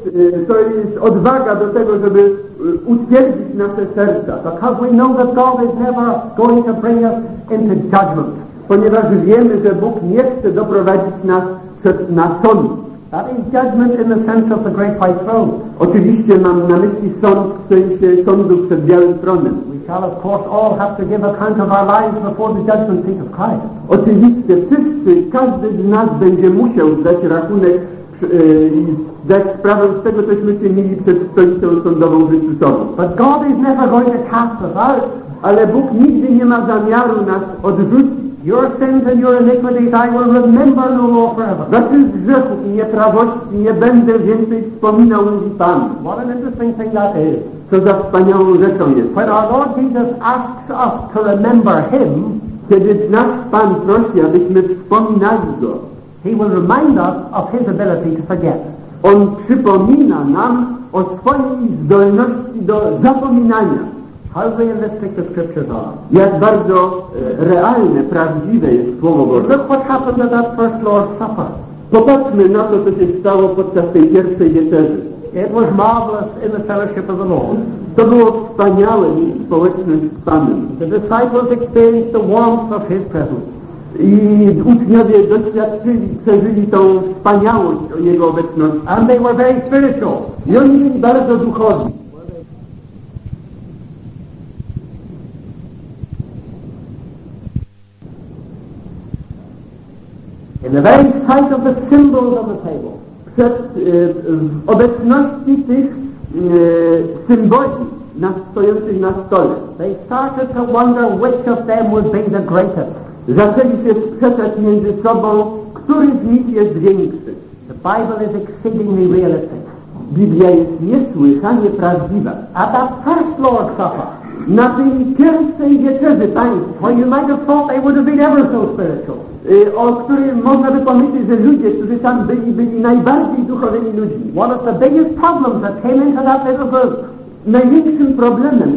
jest odwaga do tego, żeby utwierdzić nasze serca. Because we know that God is never going to bring us into judgment. Ponieważ wiemy, że Bóg nie chce doprowadzić nas na sąd. That is judgment in the sense of the great white throne. Oczywiście mam na myśli sąd w sensie sądu przed Białym Tronem. We shall of course all have to give account of our lives before the judgment seat of Christ. Oczywiście wszyscy, każdy z nas będzie musiał zdać rachunek i zdać sprawę z tego, cośmy czynili przed stolicą sądową Chrystusową. But God is never going to cast us out. Ale Bóg nigdy nie ma zamiaru nas odrzucić. Your sins and your iniquities I will remember no more forever. Waszych grzechów i nieprawości nie będę więcej wspominał, mówi Pan. What an interesting thing that is. Co za wspaniałą rzeczą jest. When our Lord Jesus asks us to remember Him, kiedy nasz Pan prosi, abyśmy wspominali Go, He will remind us of His ability to forget. On przypomina nam o swojej zdolności do zapominania. How realistic the scriptures are. Jak bardzo realne, prawdziwe jest Słowo Boże. Look what happened at that first Lord's Supper. Popatrzmy na to, co się stało podczas tej pierwszej wieczerzy. It was marvelous in the fellowship of the Lord. To było wspaniałe mieć społeczność z Panem. The disciples experienced the warmth of His presence. I uczniowie doświadczyli, przeżyli tą wspaniałość Jego obecności. And they were very spiritual. I oni byli bardzo duchowi. In the very sight of the symbols on the table. W obecności tych symboli stojących na stole. They started to wonder which of them would be the greatest. Zaczęli się sprzeczać między sobą, który z nich jest większy. The Bible is exceedingly realistic. Biblia jest niesłychanie prawdziwa. At that first Lord's Supper, Na tej pierwszej wieczerzy Pańskiej, well, you might have thought they would have been ever so spiritual. O którym można by pomyśleć, że ludzie, którzy tam byli najbardziej duchowymi ludźmi. One of the biggest problems that came into that little group Największym problemem,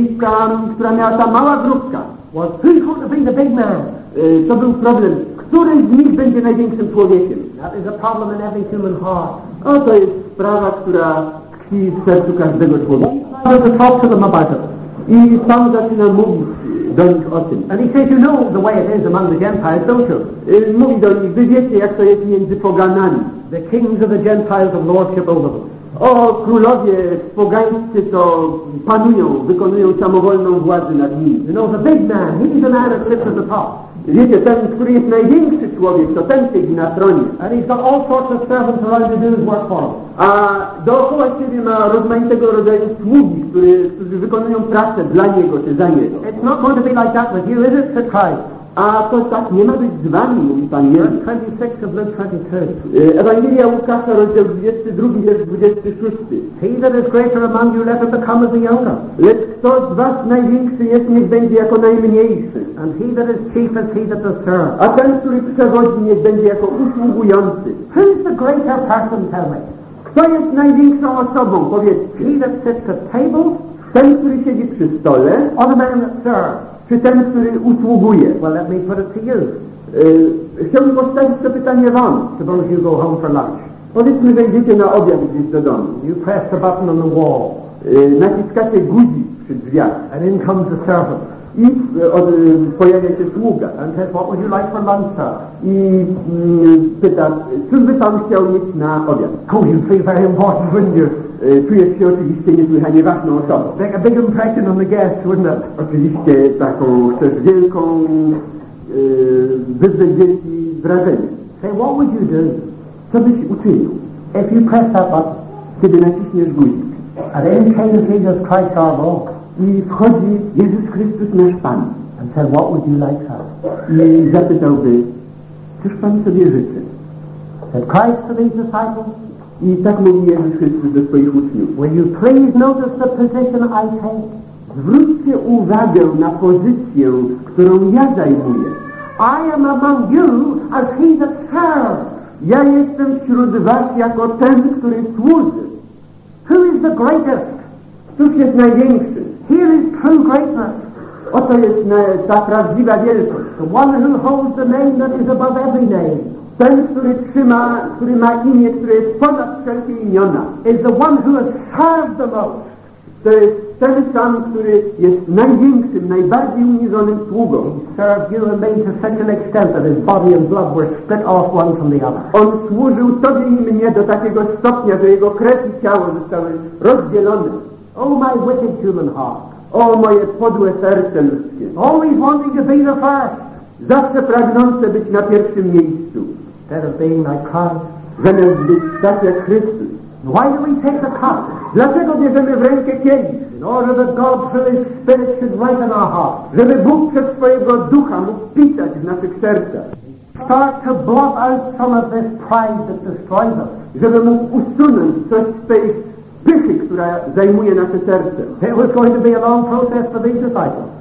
która miała ta mała grupka, was who's going to be the big man. To był problem, który z nich będzie największym człowiekiem. That is a problem in every human heart. O, to jest sprawa, która tkwi w sercu każdego człowieka. I want to talk to them about it. I Pan zaczyna mówić do nich o tym. And he says, you know the way it is among the Gentiles, don't you? Mówi do nich, wy wiecie, jak to jest między poganami. The kings of the Gentiles have lordship over them. O, królowie pogańscy to panują, wykonują samowolną władzę nad nimi. You know, the big man, he's the man that sits at the top. Wiecie, ten, który jest największy człowiek, to ten siedzi na tronie. And he's got all sorts of servants around to do his work for him. A dookoła siebie ma rozmaitego rodzaju sługi, którzy wykonują pracę dla niego czy za niego. It's not going to be like that with you, is it? Said Christ. A to tak nie ma być z wami, mówi Pan Verse Jezus. 26 of Luke 22. Ewangelia Łukasza, rozdział 22, wiersz 26. He that is greater among you, let him become as a younger. Lecz kto z was największy jest, niech będzie jako najmniejszy. And he that is chief is he that does serve. A ten, który przewodzi, niech będzie jako usługujący. Who's the greater person, tell me? Kto jest największą osobą, powiedzcie? He that sits at table, Ten, który siedzi przy stole, or the man that serves? czy ten, który usługuje? Well, let me put it to you. Chciałbym postawić to pytanie wam. Suppose you go home for lunch. Powiedzmy, że idziecie na obiad gdzieś do domu. You press the button on the wall, Naciskacie guzik przy drzwiach and in comes the servant i pojawia się sługa and says, what would you like for lunch, sir? i pyta, cóż by pan chciał mieć na obiad? Oh, you'd feel very important, wouldn't you? Czujesz się oczywiście niesłychanie ważną osobą. Make a big impression on the guests, wouldn't it? Oczywiście taką chcesz wielką, wywrzeć wielkie wrażenie. Say, what would you do Co byś uczynił, if you press that button kiedy naciśniesz guzik and in came Jesus Christ our Lord i wchodzi Jezus Chrystus nasz Pan and said, what would you like, sir? i zapytałby, cóż Pan sobie życzy? Said Christ to these disciples, I tak mówi Jezus Chrystus do swoich uczniów. will you please notice the position I take? Zwróćcie uwagę na pozycję, którą ja zajmuję. I am among you as he that serves. Ja jestem wśród was jako ten, który służy. Who is the greatest? Któż jest największy? Here is true greatness. Oto jest ta prawdziwa wielkość. The one who holds the name that is above every name Ten, który ma imię, które jest ponad wszelkie imiona. is the one who has served the most. To jest ten sam, który jest największym, najbardziej uniżonym sługą. He served you and me to such an extent that his body and blood were split off one from the other. On służył Tobie i mnie do takiego stopnia, że Jego krew i ciało zostały rozdzielone. Oh, my wicked human heart. O moje podłe serce ludzkie, Always wanting to be the first, zawsze pragnące być na pierwszym miejscu, instead of being like Christ. zamiast być tak jak Chrystus. Why do we take the cup? Dlaczego bierzemy w rękę kielich? In order that God through His Spirit should write in our hearts. Żeby Bóg przez swojego ducha mógł pisać w naszych sercach. Start to blot out some of this pride that destroys us. Żeby mógł usunąć coś z tej pychy, która zajmuje nasze serce. It was going to be a long process for these disciples.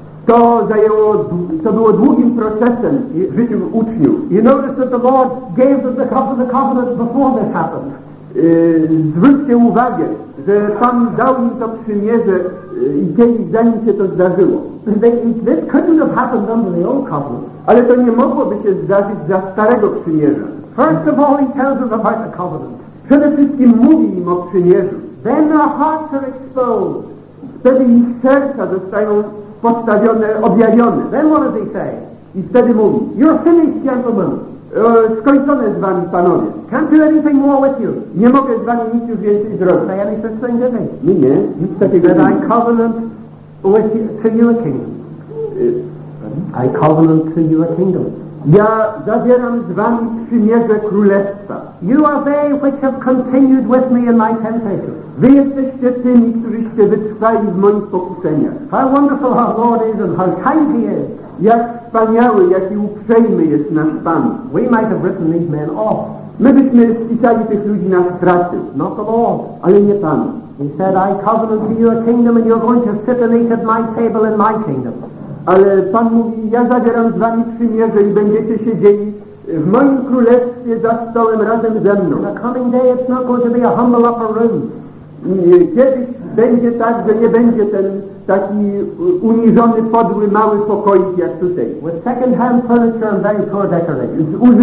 To było długim procesem w życiu uczniów. You notice that the Lord gave them the cup of the covenant before this happened. Zwróćcie uwagę, że Pan dał im to przymierze i kielich, zanim się to zdarzyło. This couldn't have happened under the old covenant. Ale to nie mogłoby się zdarzyć za starego przymierza. First of all, He tells them about the covenant. Przede wszystkim mówi im o przymierzu. Then their hearts are exposed. Wtedy ich serca zostają postawione, objawione. Then what does He say? I wtedy mówi, You're finished, gentlemen. skończone z wami, panowie. Can't do anything more with you. Nie mogę z wami nic już więcej zrobić. Say any such thing, did He? Nie, nic takiego That nie. I covenant with you, to you a kingdom. I covenant to you a kingdom. Ja zawieram z wami przymierze królestwa. You are they which have continued with me in my temptations. Wy jesteście tymi, którzyście wytrwali w moich pokuszeniach. How wonderful our Lord is and how kind He is. Jak wspaniały, jaki uprzejmy jest nasz Pan. We might have written these men off. My byśmy spisali tych ludzi na straty, Not the Lord. ale nie Pan. He said, I covenant to you a kingdom and you're going to sit and eat at my table in my kingdom. Ale Pan mówi, ja zawieram z wami przymierze i będziecie siedzieli w moim królestwie za stołem razem ze mną. In a coming day it's not going to be a humble upper room. Kiedyś będzie tak, że nie będzie ten taki uniżony, podły, mały pokoik jak tutaj. With second-hand furniture and very poor decoration.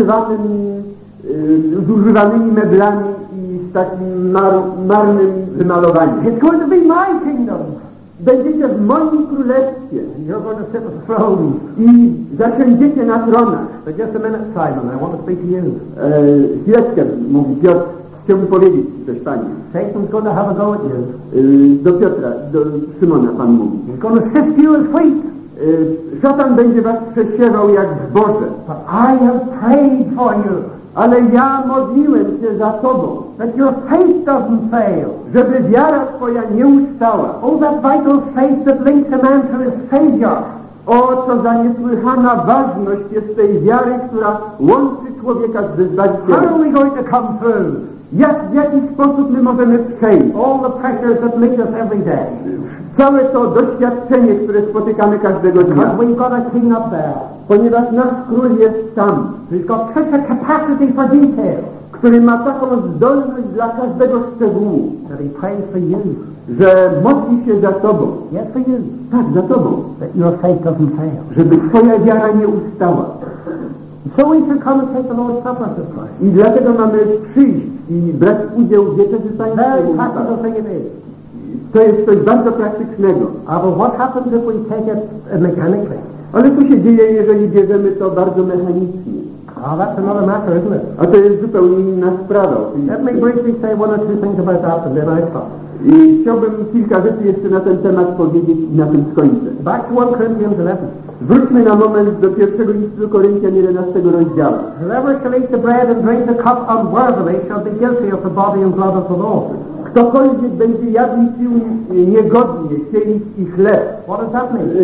Z używanymi meblami i z takim marnym wymalowaniem. It's going to be my kingdom. Będziecie w moim królestwie. You're going to sit with thrones. I zasiądziecie na tronach. But just a minute, Simon, I want to speak to you. Chwileczkę, mówi Piotr, chciałbym powiedzieć coś Panie. Satan's going to have a go at you. Do Piotra, do Szymona Pan mówi. He's going to sift you as wheat. Szatan będzie was przesiewał jak zboże. But I have prayed for you. Ale ja modliłem się za Tobą, that your faith doesn't fail. żeby wiara Twoja nie ustała. Oh, that vital faith that links a man to his Savior. O, co za niesłychana ważność jest tej wiary, która łączy człowieka z How Zbawicielem. are we going to come through? W jaki sposób my możemy przejść All the pressures that meet us every day. całe to doświadczenie, które spotykamy każdego dnia. Because we've got a king up there. Ponieważ nasz król jest tam, Who's got such a capacity for detail. który ma taką zdolność dla każdego szczegółu, That he prays for you. że modli się za Tobą. Yes, for you. Tak, za Tobą. That your faith doesn't fail. Żeby Twoja wiara nie ustała. So we can come and take the Lord's Supper this way. I dlatego mamy przyjść i brać udział w wieczerzy Very pańskiej. practical thing it is. To jest coś bardzo praktycznego. But what happens if we take it mechanically? Ale co się dzieje, jeżeli bierzemy to bardzo mechanicznie? Oh, that's another matter, isn't it? A to jest zupełnie inna sprawa. Let me briefly say one or two things about that and then I stop. I chciałbym kilka rzeczy jeszcze na ten temat powiedzieć i na tym skończę. Back to 1 Corinthians 11. Wróćmy na moment do pierwszego listu do Koryntian 11 rozdziału. Whoever shall eat the bread and drink the cup unworthily shall be guilty of the body and blood of the Lord. Ktokolwiek będzie jadł i pił niegodnie kielich i chleb, What does that mean?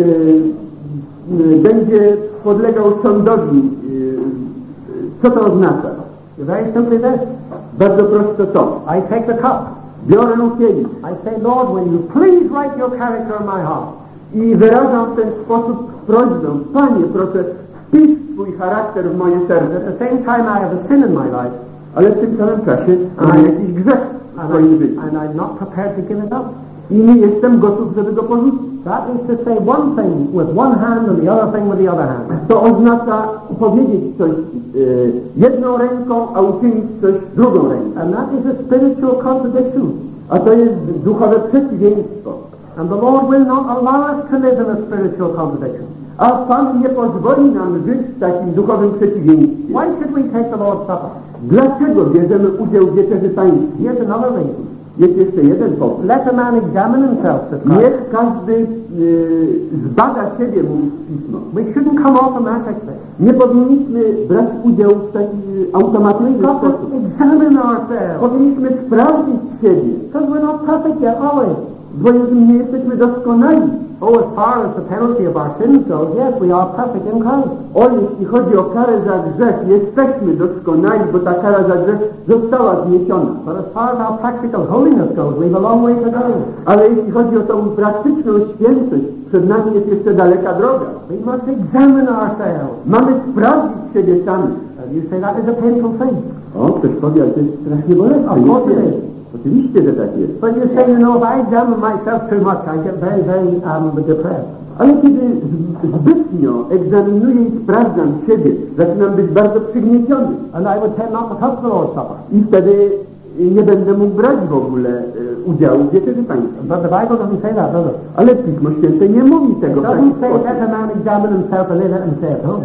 będzie podlegał sądowi. Co to oznacza? Very simply this. Bardzo prosto to. I take the cup. Biorę kielich I say, Lord, will you please write your character in my heart? i wyrażam w ten sposób prośbę. Panie, proszę, wpisz swój charakter w moje And serce. at the same time I have a sin in my life. Ale w tym samym czasie mam jakiś grzech w swoim życiu. And I'm not prepared to give it up. I nie jestem gotów, żeby go porzucić. That is to say one thing with one hand and the other thing with the other hand. To oznacza powiedzieć coś jedną ręką, a uczynić coś drugą ręką. And that is a spiritual contradiction. A to jest duchowe przeciwieństwo. And the Lord will not allow us to live in a spiritual contradiction. A Pan nie pozwoli nam żyć w takim duchowym przeciwieństwie. Why should we take the Lord's Supper? Dlaczego bierzemy udział w wieczerzy pańskiej? Here's another reason. Jest jeszcze jeden powód. Let a man examine himself, says Christ. Niech każdy zbada siebie, mówi Pismo. We shouldn't come automatically. Nie powinniśmy brać udziału w taki automatyczny We've got to sposób. examine ourselves. Powinniśmy sprawdzić siebie, Because we're not perfect yet, are we? bo nie jesteśmy doskonali. Oh, as far as the penalty of our sins goes, yes, we are perfect in Christ. O, jeśli chodzi o karę za grzech, jesteśmy doskonali, bo ta kara za grzech została zniesiona. But as far as our practical holiness goes, we've a long way to go. Ale jeśli chodzi o tą praktyczną świętość, przed nami jest jeszcze daleka droga. We must examine ourselves. Mamy sprawdzić siebie sami. And you say that is a painful thing. O, ktoś powie, ale to jest strasznie bolesne. Of course it Jest. is. Oczywiście, że tak jest. But you say, you know, if I examine myself too much, I get very, very depressed. Ale kiedy zbytnio egzaminuję i sprawdzam siebie, zaczynam być bardzo przygnieciony. And I would tend not to touch the Lord's Supper. I wtedy nie będę mógł brać w ogóle udziału w wieczerzy pańskiej. But the Bible doesn't say that, does it? Ale Pismo Święte nie mówi tego It w taki doesn't say, sposób. let a man examine himself and let him stay at home.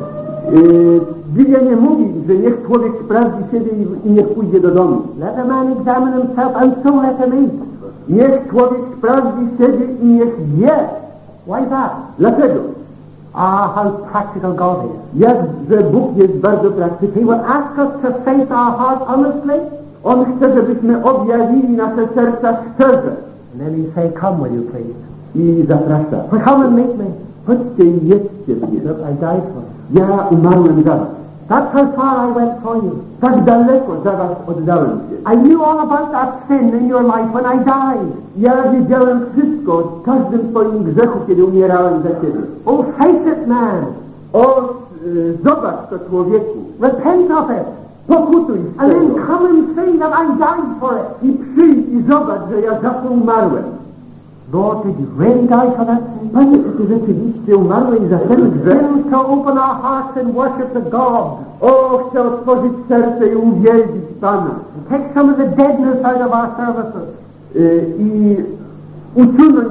Biblia nie mówi, że niech człowiek sprawdzi siebie i niech pójdzie do domu. Let a man examine himself and so let him eat. Niech człowiek sprawdzi siebie i niech je. Why that? Dlaczego? Ah, how practical God is. Jakże Bóg jest bardzo praktyczny. He will ask us to face our heart honestly. On chce, żebyśmy objawili nasze serca szczerze. And then He say, come will you please. I zaprasza. Come and meet me. Chodźcie i jedzcie mnie. Look, I died for you. Ja umarłem za was. That's how far I went for you. Tak daleko za was oddałem się. I knew all about that sin in your life when I died. Ja wiedziałem wszystko o każdym twoim grzechu, kiedy umierałem za ciebie. Oh, face it, man. Zobacz to, człowieku. Repent of it. Pokutuj z And then tego. come and see that I died for it. I przyjdź i zobacz, że ja za to umarłem. Lord, did you really die for that sin? Panie, czy ty rzeczywiście umarłeś za ten grzech? Sins to open our hearts and worship the God. O, chcę otworzyć serce i uwielbić Pana. And take some of the deadness out of our services. I usunąć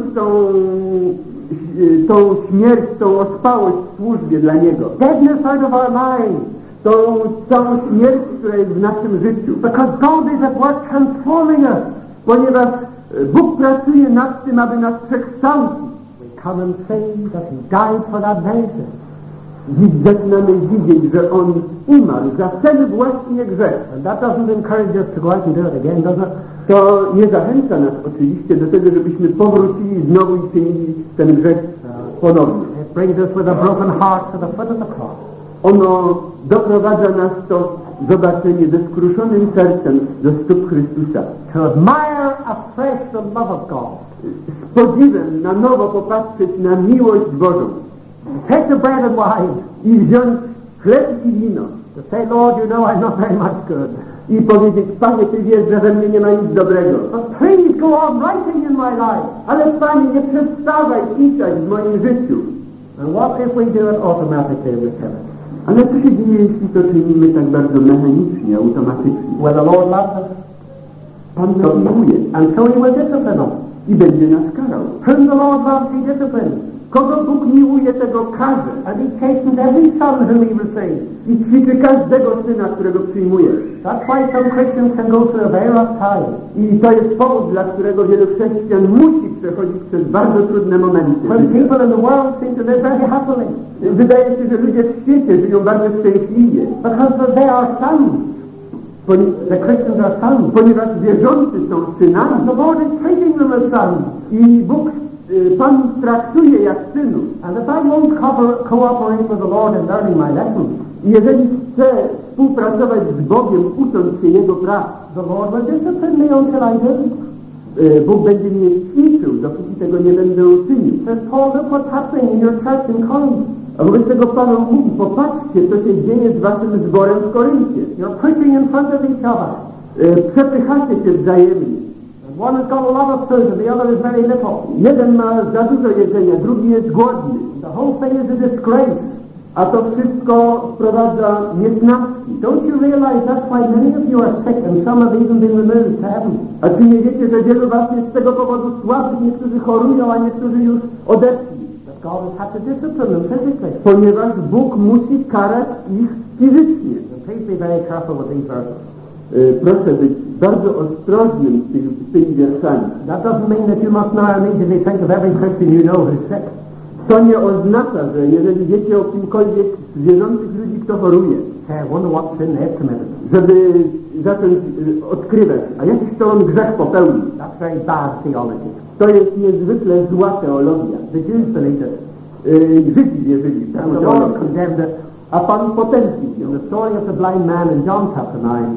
tą śmierć, tą ospałość w służbie dla Niego. Deadness out of our minds. Tą całą śmierć, która jest w naszym życiu. Because God is at work transforming us. Ponieważ Bóg pracuje nad tym, aby nas przekształcić. We come and see that He died for that very sin. Dziś zaczynamy widzieć, że On umarł za ten właśnie grzech. And that doesn't encourage us to go out and do it again, does it? To nie zachęca nas oczywiście do tego, żebyśmy powrócili znowu i czynili ten grzech ponownie. It brings us with a broken heart to the foot of the cross. Ono doprowadza nas to zobaczenie ze skruszonym sercem do stóp Chrystusa. To admire afresh the love of God. Z podziwem na nowo popatrzeć na miłość Bożą. Take the bread and wine. I wziąć chleb i wino. To say, Lord, you know I'm not very much good. I powiedzieć, Panie, Ty wiesz, że we mnie nie ma nic dobrego. But please go on writing in my life. Ale Panie, nie przestawaj pisać w moim życiu. And what if we do it automatically with Him? Ale co się dzieje, jeśli to czynimy tak bardzo mechanicznie, automatycznie? Well, the Lord loves us. Pan nas miłuje And so He will discipline us. i będzie nas karał. Whom the Lord loves, He disciplines. Kogo Bóg miłuje, tego karze. And He chastens every son whom He receives. I ćwiczy każdego syna, którego przyjmujesz. That's why some Christians can go through a very rough time. I to jest powód, dla którego wielu chrześcijan musi przechodzić przez bardzo trudne momenty. When people in the world seem to live very happily. Wydaje się, że ludzie w świecie żyją bardzo szczęśliwie. Because they are sons. The Christians are sons. Ponieważ wierzący są synami. The Lord is treating them as sons. I Bóg, Pan traktuje jak synów. And if I won't cooperate with the Lord in learning my lessons, I jeżeli chcę współpracować z Bogiem, ucząc się Jego praw, the Lord will discipline me until I do. Bóg będzie mnie ćwiczył, dopóki tego nie będę czynił. Says Paul, look what's happening in your church in Corinth. A wobec tego Paweł mówi, popatrzcie, co się dzieje z waszym zborem w Koryncie. You're pushing in front of each other. Przepychacie się wzajemnie. And one has got a lot of food and the other is very little. Jeden ma za dużo jedzenia, drugi jest głodny. The whole thing is a disgrace. A to wszystko wprowadza niesnaski. Don't you realize that's why many of you are sick and some have even been removed to heaven? A czy nie wiecie, że wielu was jest z tego powodu słabych, niektórzy chorują, a niektórzy już odeszli? That God has had to discipline them physically. Ponieważ Bóg musi karać ich fizycznie. And please be very careful with these verses. Proszę być bardzo ostrożnym z tymi wierszami. That doesn't mean that you must now immediately think of every Christian you know who's sick. To nie oznacza, że jeżeli wiecie o kimkolwiek z wierzących ludzi, kto choruje, Say, I wonder what sin they've committed. żeby zacząć odkrywać, a jakiś to on grzech popełnił. That's very bad theology. To jest niezwykle zła teologia. The Jews believed it. Żydzi wierzyli w And tę the Lord teologię, condemned it. a Pan potępił ją. The story of the blind man in John chapter 9.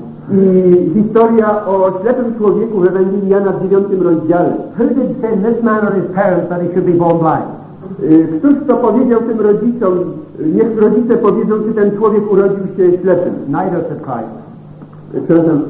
I historia o ślepym człowieku w Ewangelii Jana w 9 rozdziale. Who did sin, this man or his parents, that he should be born blind? Któż to powiedział tym rodzicom, niech rodzice powiedzą, czy ten człowiek urodził się ślepym. Neither said Christ. Przepraszam,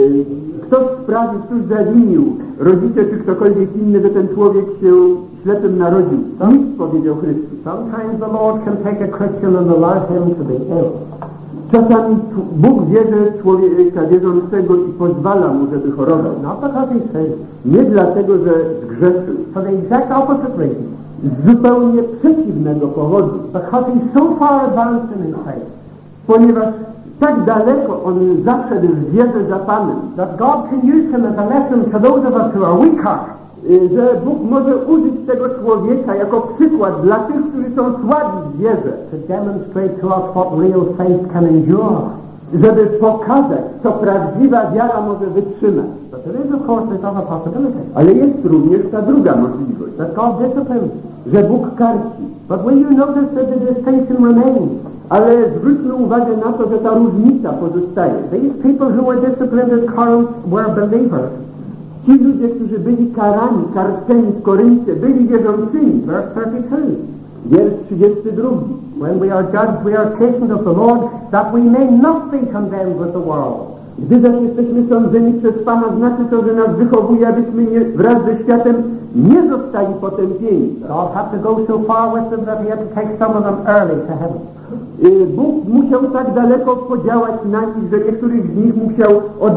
kto sprawił, któż zawinił, rodzice czy ktokolwiek inny, że ten człowiek się ślepym narodził? Nikt, powiedział Chrystus. Sometimes the Lord can take a Christian and allow him to be ill. Czasami Bóg bierze człowieka wierzącego i pozwala mu, żeby chorował. Not because he sinned. Nie dlatego, że zgrzeszył. For the exact opposite reason. Z zupełnie przeciwnego powodu. Because he's so far advanced in his faith. Ponieważ tak daleko on zaszedł w wierze za Panem. That God can use him as a lesson to those of us who are weaker. że Bóg może użyć tego człowieka jako przykład dla tych, którzy są słabi w wierze, to demonstrate to us what real faith can endure. żeby pokazać, co prawdziwa wiara może wytrzymać. But there is, of course, this other possibility. Ale jest również ta druga możliwość, That God disciplines. że Bóg karci. But will you notice that the distinction remains? Ale zwróćmy uwagę na to, że ta różnica pozostaje. These people who were disciplined at Corinth were believers. Ci ludzie, którzy byli karani, karceni w Koryncie, byli wierzącymi. Verse 32. Wiersz 32. When we are judged, we are chastened of the Lord, that we may not be condemned with the world. Gdy zaś jesteśmy sądzeni przez Pana, znaczy to, że nas wychowuje, abyśmy nie, wraz ze światem nie zostali potępieni. God had to go so far with them that he had to take some of them early to heaven. Bóg musiał tak daleko podziałać na nich, że niektórych z nich musiał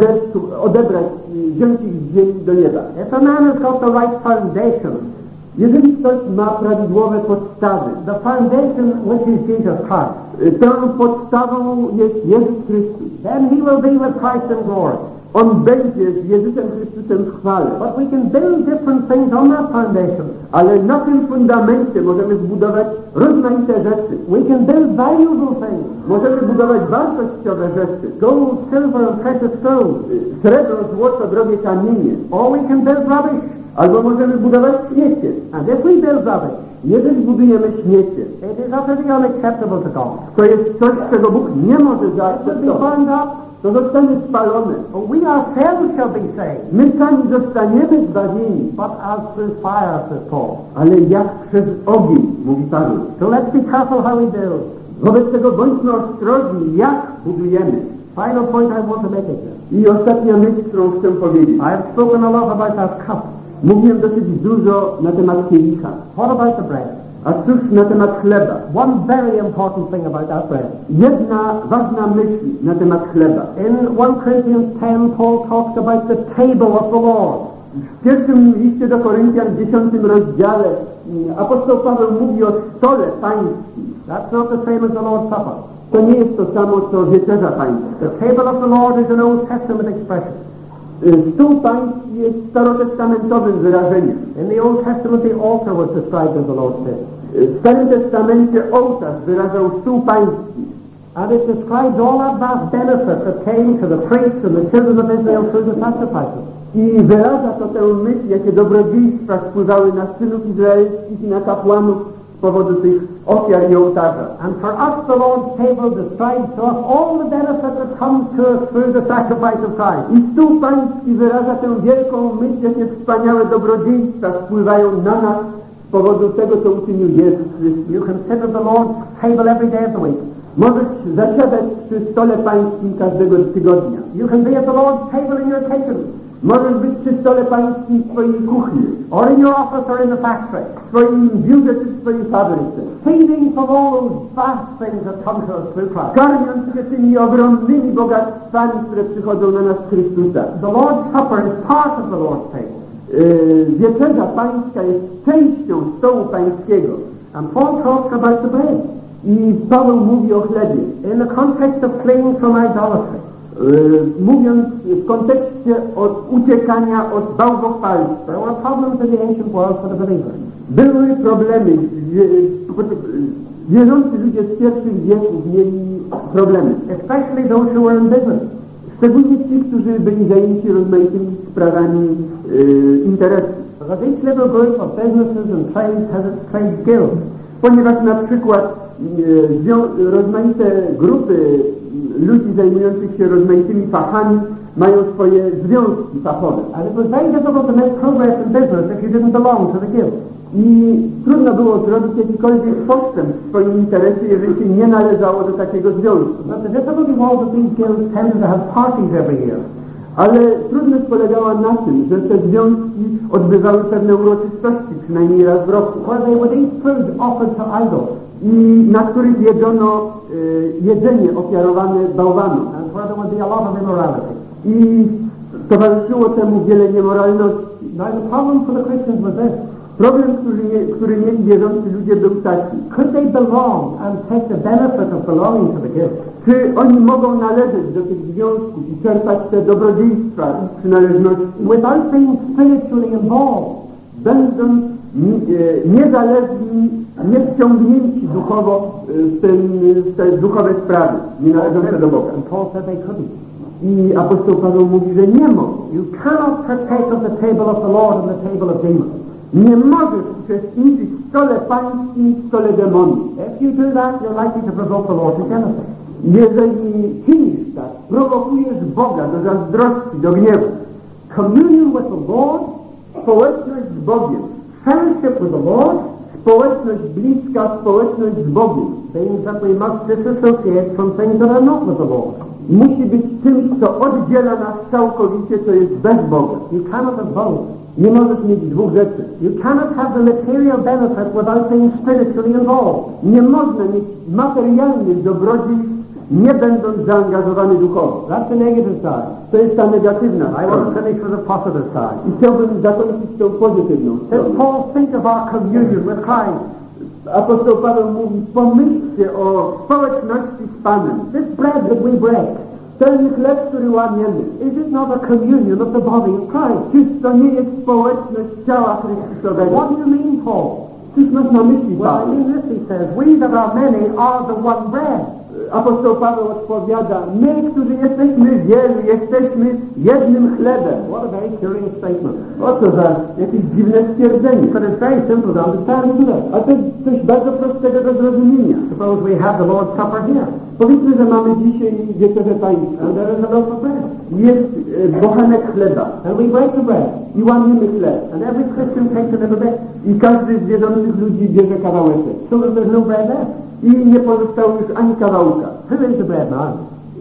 odebrać, wziąć ich z ziemi do nieba. If a man has got the right foundation, Jeżeli ktoś ma prawidłowe podstawy, the foundation which is Jesus Christ, tą podstawą jest Jezus Chrystus. then he will be with Christ in glory. On będzie z Jezusem Chrystusem w chwale. But we can build different things on that foundation. Ale na tym fundamencie możemy zbudować rozmaite rzeczy. We can build valuable things. Możemy budować wartościowe rzeczy. Gold, silver and precious stones. Srebro, złoto, drogie kamienie. Or we can build rubbish. Albo możemy budować śmiecie. And if we build rubbish, Jeżeli budujemy śmiecie, it is utterly unacceptable to God. to jest coś, czego Bóg nie może It will be zaakceptować. burned up. To zostanie spalone. We ourselves shall be saved. My sami zostaniemy zbawieni. But as through fire, says Paul. Ale jak przez ogień, mówi Paweł. So let's be careful how we build. Wobec tego bądźmy ostrożni, jak budujemy. Final point I want to make again. I ostatnia myśl, którą chcę powiedzieć. I have spoken a lot about that cup. Mówiłem dosyć dużo na temat kielicha. What about the bread? A cóż na temat chleba? One very important thing about that bread. Jedna ważna myśl na temat chleba. In 1 Corinthians 10, Paul talks about the table of the Lord. W pierwszym liście do Koryntian w 10 rozdziale apostoł Paweł mówi o stole pańskim. That's not the same as the Lord's Supper. To nie jest to samo, co wieczerza pańska. The table of the Lord is an Old Testament expression. Stół pański jest starotestamentowym wyrażeniem. In the Old Testament, the altar was described as the Lord's table. W Starym Testamencie ołtarz wyrażał stół pański. And it describes all of that benefit that came to the priests and the children of Israel through the sacrifices. I wyraża to tę myśl, jakie dobrodziejstwa spływały na synów izraelskich i na kapłanów z powodu tych ofiar i ołtarza. And for us, the Lord's table describes to us all the benefit that comes to us through the sacrifice of Christ. I stół pański wyraża tę wielką myśl, jakie wspaniałe dobrodziejstwa spływają na nas z powodu tego, co uczynił Jezus Chrystus. You consider the Lord's table every day of the week. Możesz zasiadać przy stole pańskim każdego tygodnia. You can be at the Lord's table in your kitchen, Możesz być przy stole pańskim w swojej kuchni, or in your office, or in the factory, w swoim biurze czy w swojej fabryce, feeding from all those vast things that come to us through Christ. karmiąc się tymi ogromnymi bogactwami, które przychodzą na nas z Chrystusa. The Lord's Supper is part of the Lord's table. Wieczerza pańska jest częścią stołu pańskiego. And Paul talks about the bread I Paweł mówi o chlebie, in the context of fleeing from idolatry. mówiąc w kontekście uciekania od bałwochwalstwa. There were problems in the ancient world for the believer. Były problemy. Wierzący ludzie z pierwszych wieków mieli problemy. Especially those who were in business. Szczególnie ci, którzy byli zajęci rozmaitymi sprawami interesu. Because each little group of businesses and trades has its trade guilds. Ponieważ na przykład rozmaite grupy ludzi zajmujących się rozmaitymi fachami mają swoje związki fachowe. And it was very difficult to make progress in business if you didn't belong to the guild. I trudno było zrobić jakikolwiek postęp w swoim interesie, jeżeli się nie należało do takiego związku. But the difficulty was that these guilds tended to have parties every year. Ale trudność polegała na tym, że te związki odbywały pewne uroczystości, przynajmniej raz w roku, Where they would eat food offered to idols. i na których jedzono jedzenie ofiarowane bałwanom. And where there would be a lot of immorality. I towarzyszyło temu wiele niemoralności. Now the problem for the Christians was this. Problem, który mieli wierzący ludzie, był taki. Could they belong and take the benefit of belonging to the guild? Czy oni mogą należeć do tych związków i czerpać te dobrodziejstwa ich przynależności, Without being spiritually involved. będąc niezależni, niewciągnięci duchowo w te duchowe sprawy, nie należące do Boga. I apostoł Paweł mówi, że nie mogą. You cannot partake of the table of the Lord and the table of demons. Nie możesz uczestniczyć w stole pańskim i w stole demonów. If you do that, you're likely to provoke the Lord to jealousy. Jeżeli czynisz tak, prowokujesz Boga do zazdrości, do gniewu. Communion with the Lord, społeczność z Bogiem, fellowship with the Lord, społeczność bliska, społeczność z Bogiem, means that we must disassociate from things that are not with the Lord. Musi być czymś, co oddziela nas całkowicie, co jest bez Boga. You cannot have both. Nie możesz mieć dwóch rzeczy. You cannot have the material benefit without being spiritually involved. Nie można mieć materialnych dobrodziejstw, nie będąc zaangażowany duchowo. That's the negative side. To jest ta negatywna I want to finish with the positive side. I chciałbym zakończyć tą pozytywną stroną. Let Paul think of our communion with Christ. Apostoł Paweł mówi, pomyślcie o społeczności z Panem. This bread that we break, ten chleb, który łamiemy, is it not a communion of the body of Christ? Czyż to nie jest społeczność ciała Chrystusowego? What do you mean, Paul? Cóż masz na myśli, Well, I Paweł? mean this, he says, we that are many are the one bread. Apostoł Paweł odpowiada, my, którzy jesteśmy wielu, jesteśmy jednym chlebem. What a very curious statement. O co za jakieś dziwne stwierdzenie. But it's very simple to understand, isn't it? A to jest coś bardzo prostego do zrozumienia. Suppose we have the Lord's Supper here, Powiedzmy, że mamy dzisiaj wieczerzę pańską. and there is a loaf of bread, Jest bochenek chleba and we break the bread, i łamiemy chleb. and every Christian takes a little bit, I każdy z wierzących ludzi bierze kawałeczek. so that there's no bread left. I nie pozostało już ani kawałka. Who is the bread now?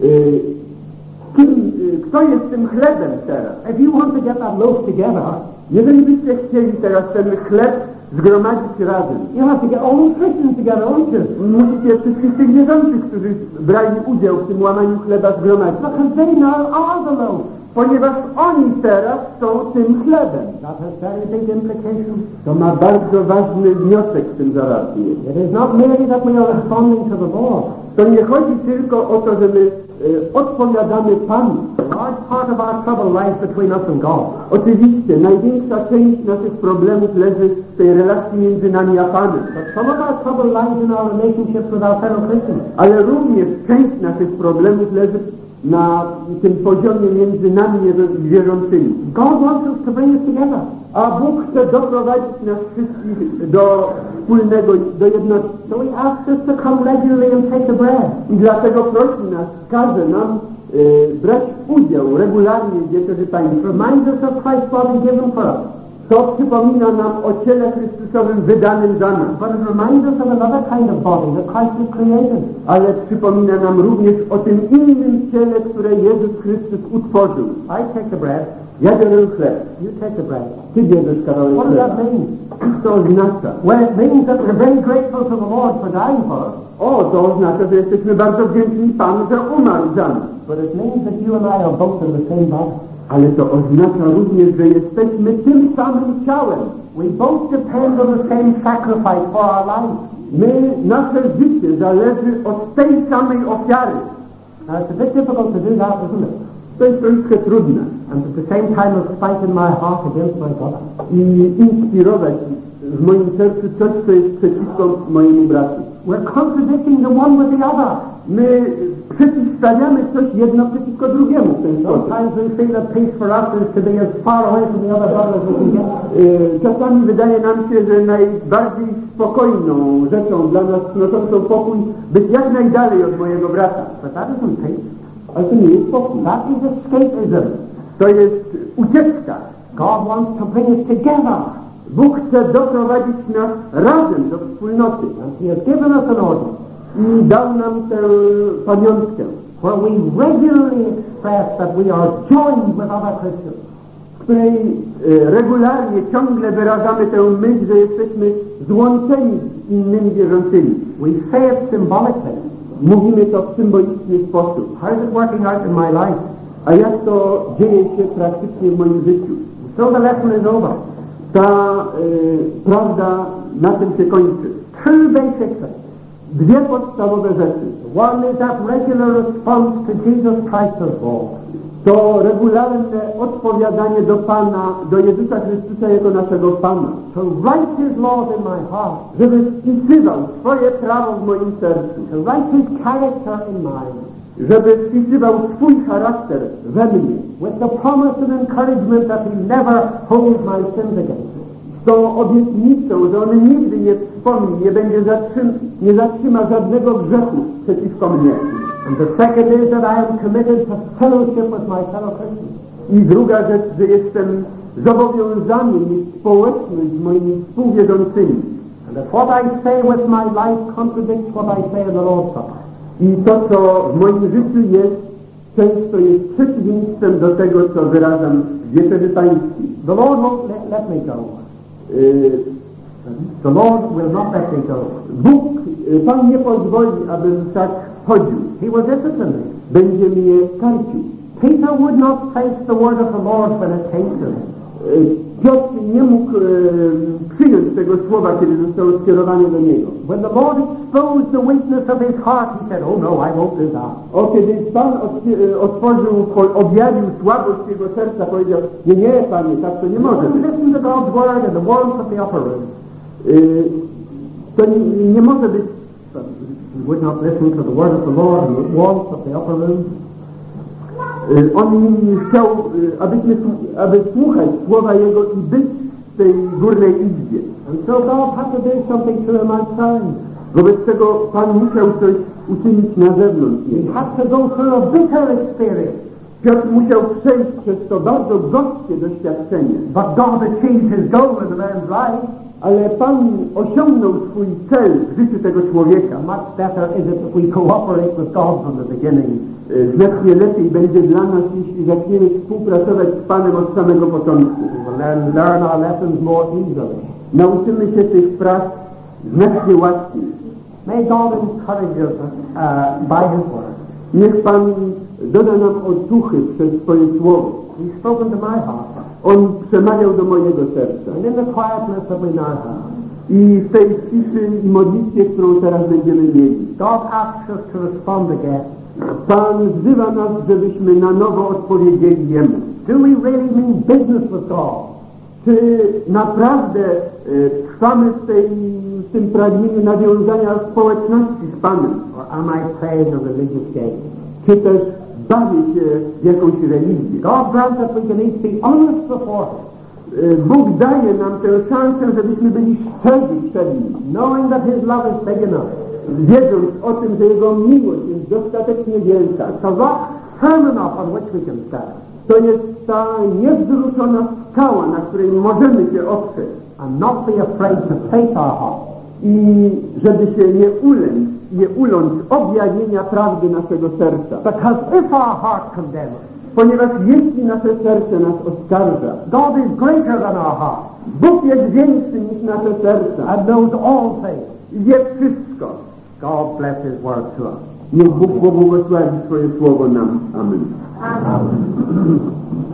Kto jest tym chlebem teraz? If you want to get that loaf together, Jeżeli byście chcieli teraz ten chleb zgromadzić razem, you have to get all the Christians together, don't you? musicie wszystkich tych wierzących, którzy brali udział w tym łamaniu chleba, zgromadzić. Because they now are the loaf. Ponieważ oni teraz są tym chlebem. That has very big implications. To ma bardzo ważny wniosek w tym zawarty. It is not merely that we are responding to the Lord. To nie chodzi tylko o to, że my odpowiadamy Panu. A large part of our trouble lies between us and God. Oczywiście największa część naszych problemów leży w tej relacji między nami a Panem. But some of our trouble lies in our relationships with our fellow Christians. Ale również część naszych problemów leży na tym poziomie między nami i wierzącymi. God wants us to bring us together. A Bóg chce doprowadzić nas wszystkich do wspólnego, do jednoty. So he asks us to come regularly and take the bread. I dlatego prosi nas, każe nam brać udział regularnie w wieczerzy pańskiej. Reminds us of Christ's body given for us. To przypomina nam o ciele Chrystusowym wydanym za nas. But it reminds us of another kind of body that Christ has created. Ale przypomina nam również o tym innym ciele, które Jezus Chrystus utworzył. I take the bread. Ja biorę chleb. You take the bread. Ty bierzesz kawałek What does chleba. that mean? Cóż to oznacza? Well, it means that we're very grateful to the Lord for dying for us. O, to oznacza, że jesteśmy bardzo wdzięczni Panu, że umarł za nas. But it means that you and I are both in the same body. Ale to oznacza również, że jesteśmy tym samym ciałem. We both depend on the same sacrifice for our life. Nasze życie zależy od tej samej ofiary. Now, it's a bit difficult to do that, isn't it? To jest troszkę trudne. And at the same time of spite in my heart against my God. I inspirować w moim sercu coś, co jest przeciwko mojemu bratu. We're contradicting the one with the other. My przeciwstawiamy coś jedno przeciwko drugiemu w ten sposób. Sometimes we feel that peace for us is to be as far away from the other brother as we can get. Czasami wydaje nam się, że najbardziej spokojną rzeczą dla nas przynoszącą pokój być jak najdalej od mojego brata. But that isn't peace. Ale to nie jest pokój. That is escapism. To jest ucieczka. God wants to bring us together. Bóg chce doprowadzić nas razem do wspólnoty. And he has given us an order. I dał nam tę pamiątkę, where we regularly express that we are joined with other Christians. W której regularnie, ciągle wyrażamy tę myśl, że jesteśmy złączeni z innymi wierzącymi. We say it symbolically. Mówimy to w symboliczny sposób. How is it working out in my life? A jak to dzieje się praktycznie w moim życiu? So the lesson is over. Ta prawda na tym się kończy. Two basic things. Dwie podstawowe rzeczy. One is that regular response to Jesus Christ as Lord. to regularne odpowiadanie do Pana, do Jezusa Chrystusa jako naszego Pana. To write His laws in my heart. Żeby wpisywał swoje prawo w moim sercu. To write His character in mine. Żeby wpisywał swój charakter we mnie. With the promise and encouragement that He never holds my sins against me. Z tą obietnicą, że On nigdy nie wspomni, nie zatrzyma żadnego grzechu przeciwko mnie. And the second is that I am committed to fellowship with my fellow Christians. I druga rzecz, że jestem zobowiązany mieć społeczność z moimi współwierzącymi. And that what I say with my life contradicts what I say in the Lord's Supper. I to, co w moim życiu jest, często jest przeciwieństwem do tego, co wyrażam w wieczerzy pańskiej. The Lord won't let me go. The Lord will not let me go. Bóg, Pan nie pozwoli, abym tak chodził. He will discipline me. Będzie mnie karcił. Peter would not face the word of the Lord when it came to him. Piotr nie mógł przyjąć tego słowa, kiedy zostało skierowane do niego. When the Lord exposed the weakness of his heart, he said, "Oh no, I won't do that." Kiedy Pan objawił słabość jego serca, powiedział: nie, Panie, tak to nie może być. Listen to God's word in the warmth of the upper room. To nie może być. He would not listen to the word of the Lord in the warmth of the upper room. On chciał, aby słuchać słowa Jego i być w tej górnej izbie. And so God had to do something to him outside. Wobec tego Pan musiał coś uczynić na zewnątrz. He had to go through a bitter experience. Piotr musiał przejść przez to bardzo gorzkie doświadczenie. But God achieved his goal in the man's life. Ale Pan osiągnął swój cel w życiu tego człowieka. Much better is it if we cooperate with God from the beginning. Znacznie lepiej będzie dla nas, jeśli zaczniemy współpracować z Panem od samego początku. We will learn our lessons more easily. Nauczymy się tych prac znacznie łatwiej. May God encourage us by His word. Niech Pan doda nam otuchy przez swoje słowo. He's spoken to my heart. On przemawiał do mojego serca. And in the quietness that we now have, I w tej ciszy i modlitwie, którą teraz będziemy mieli, God asks us to respond again. Pan wzywa nas, żebyśmy na nowo odpowiedzieli Jemu. Do we really mean business with God? Czy naprawdę trwamy w tym pragnieniu nawiązania społeczności z Panem? Or am I playing a religious game? Czy też bawię się w jakąś religię? God grants that we can each be honest before Him. Bóg daje nam tę szansę, żebyśmy byli szczerzy przed Nim. Knowing that His love is big enough. Wiedząc o tym, że Jego miłość jest dostatecznie wielka. It's a rock firm enough on which we can stand. To jest ta niewzruszona skała, na której możemy się oprzeć. And not be afraid to face our heart. I żeby się nie uląć objawienia prawdy naszego serca. Because if our heart condemns us, Ponieważ jeśli nasze serce nas oskarża, God is greater than our heart. Bóg jest większy niż nasze serca. And knows all things. Wie wszystko. God bless His word to us. Niech Bóg pobłogosławi swoje słowo nam. Amen. Amen.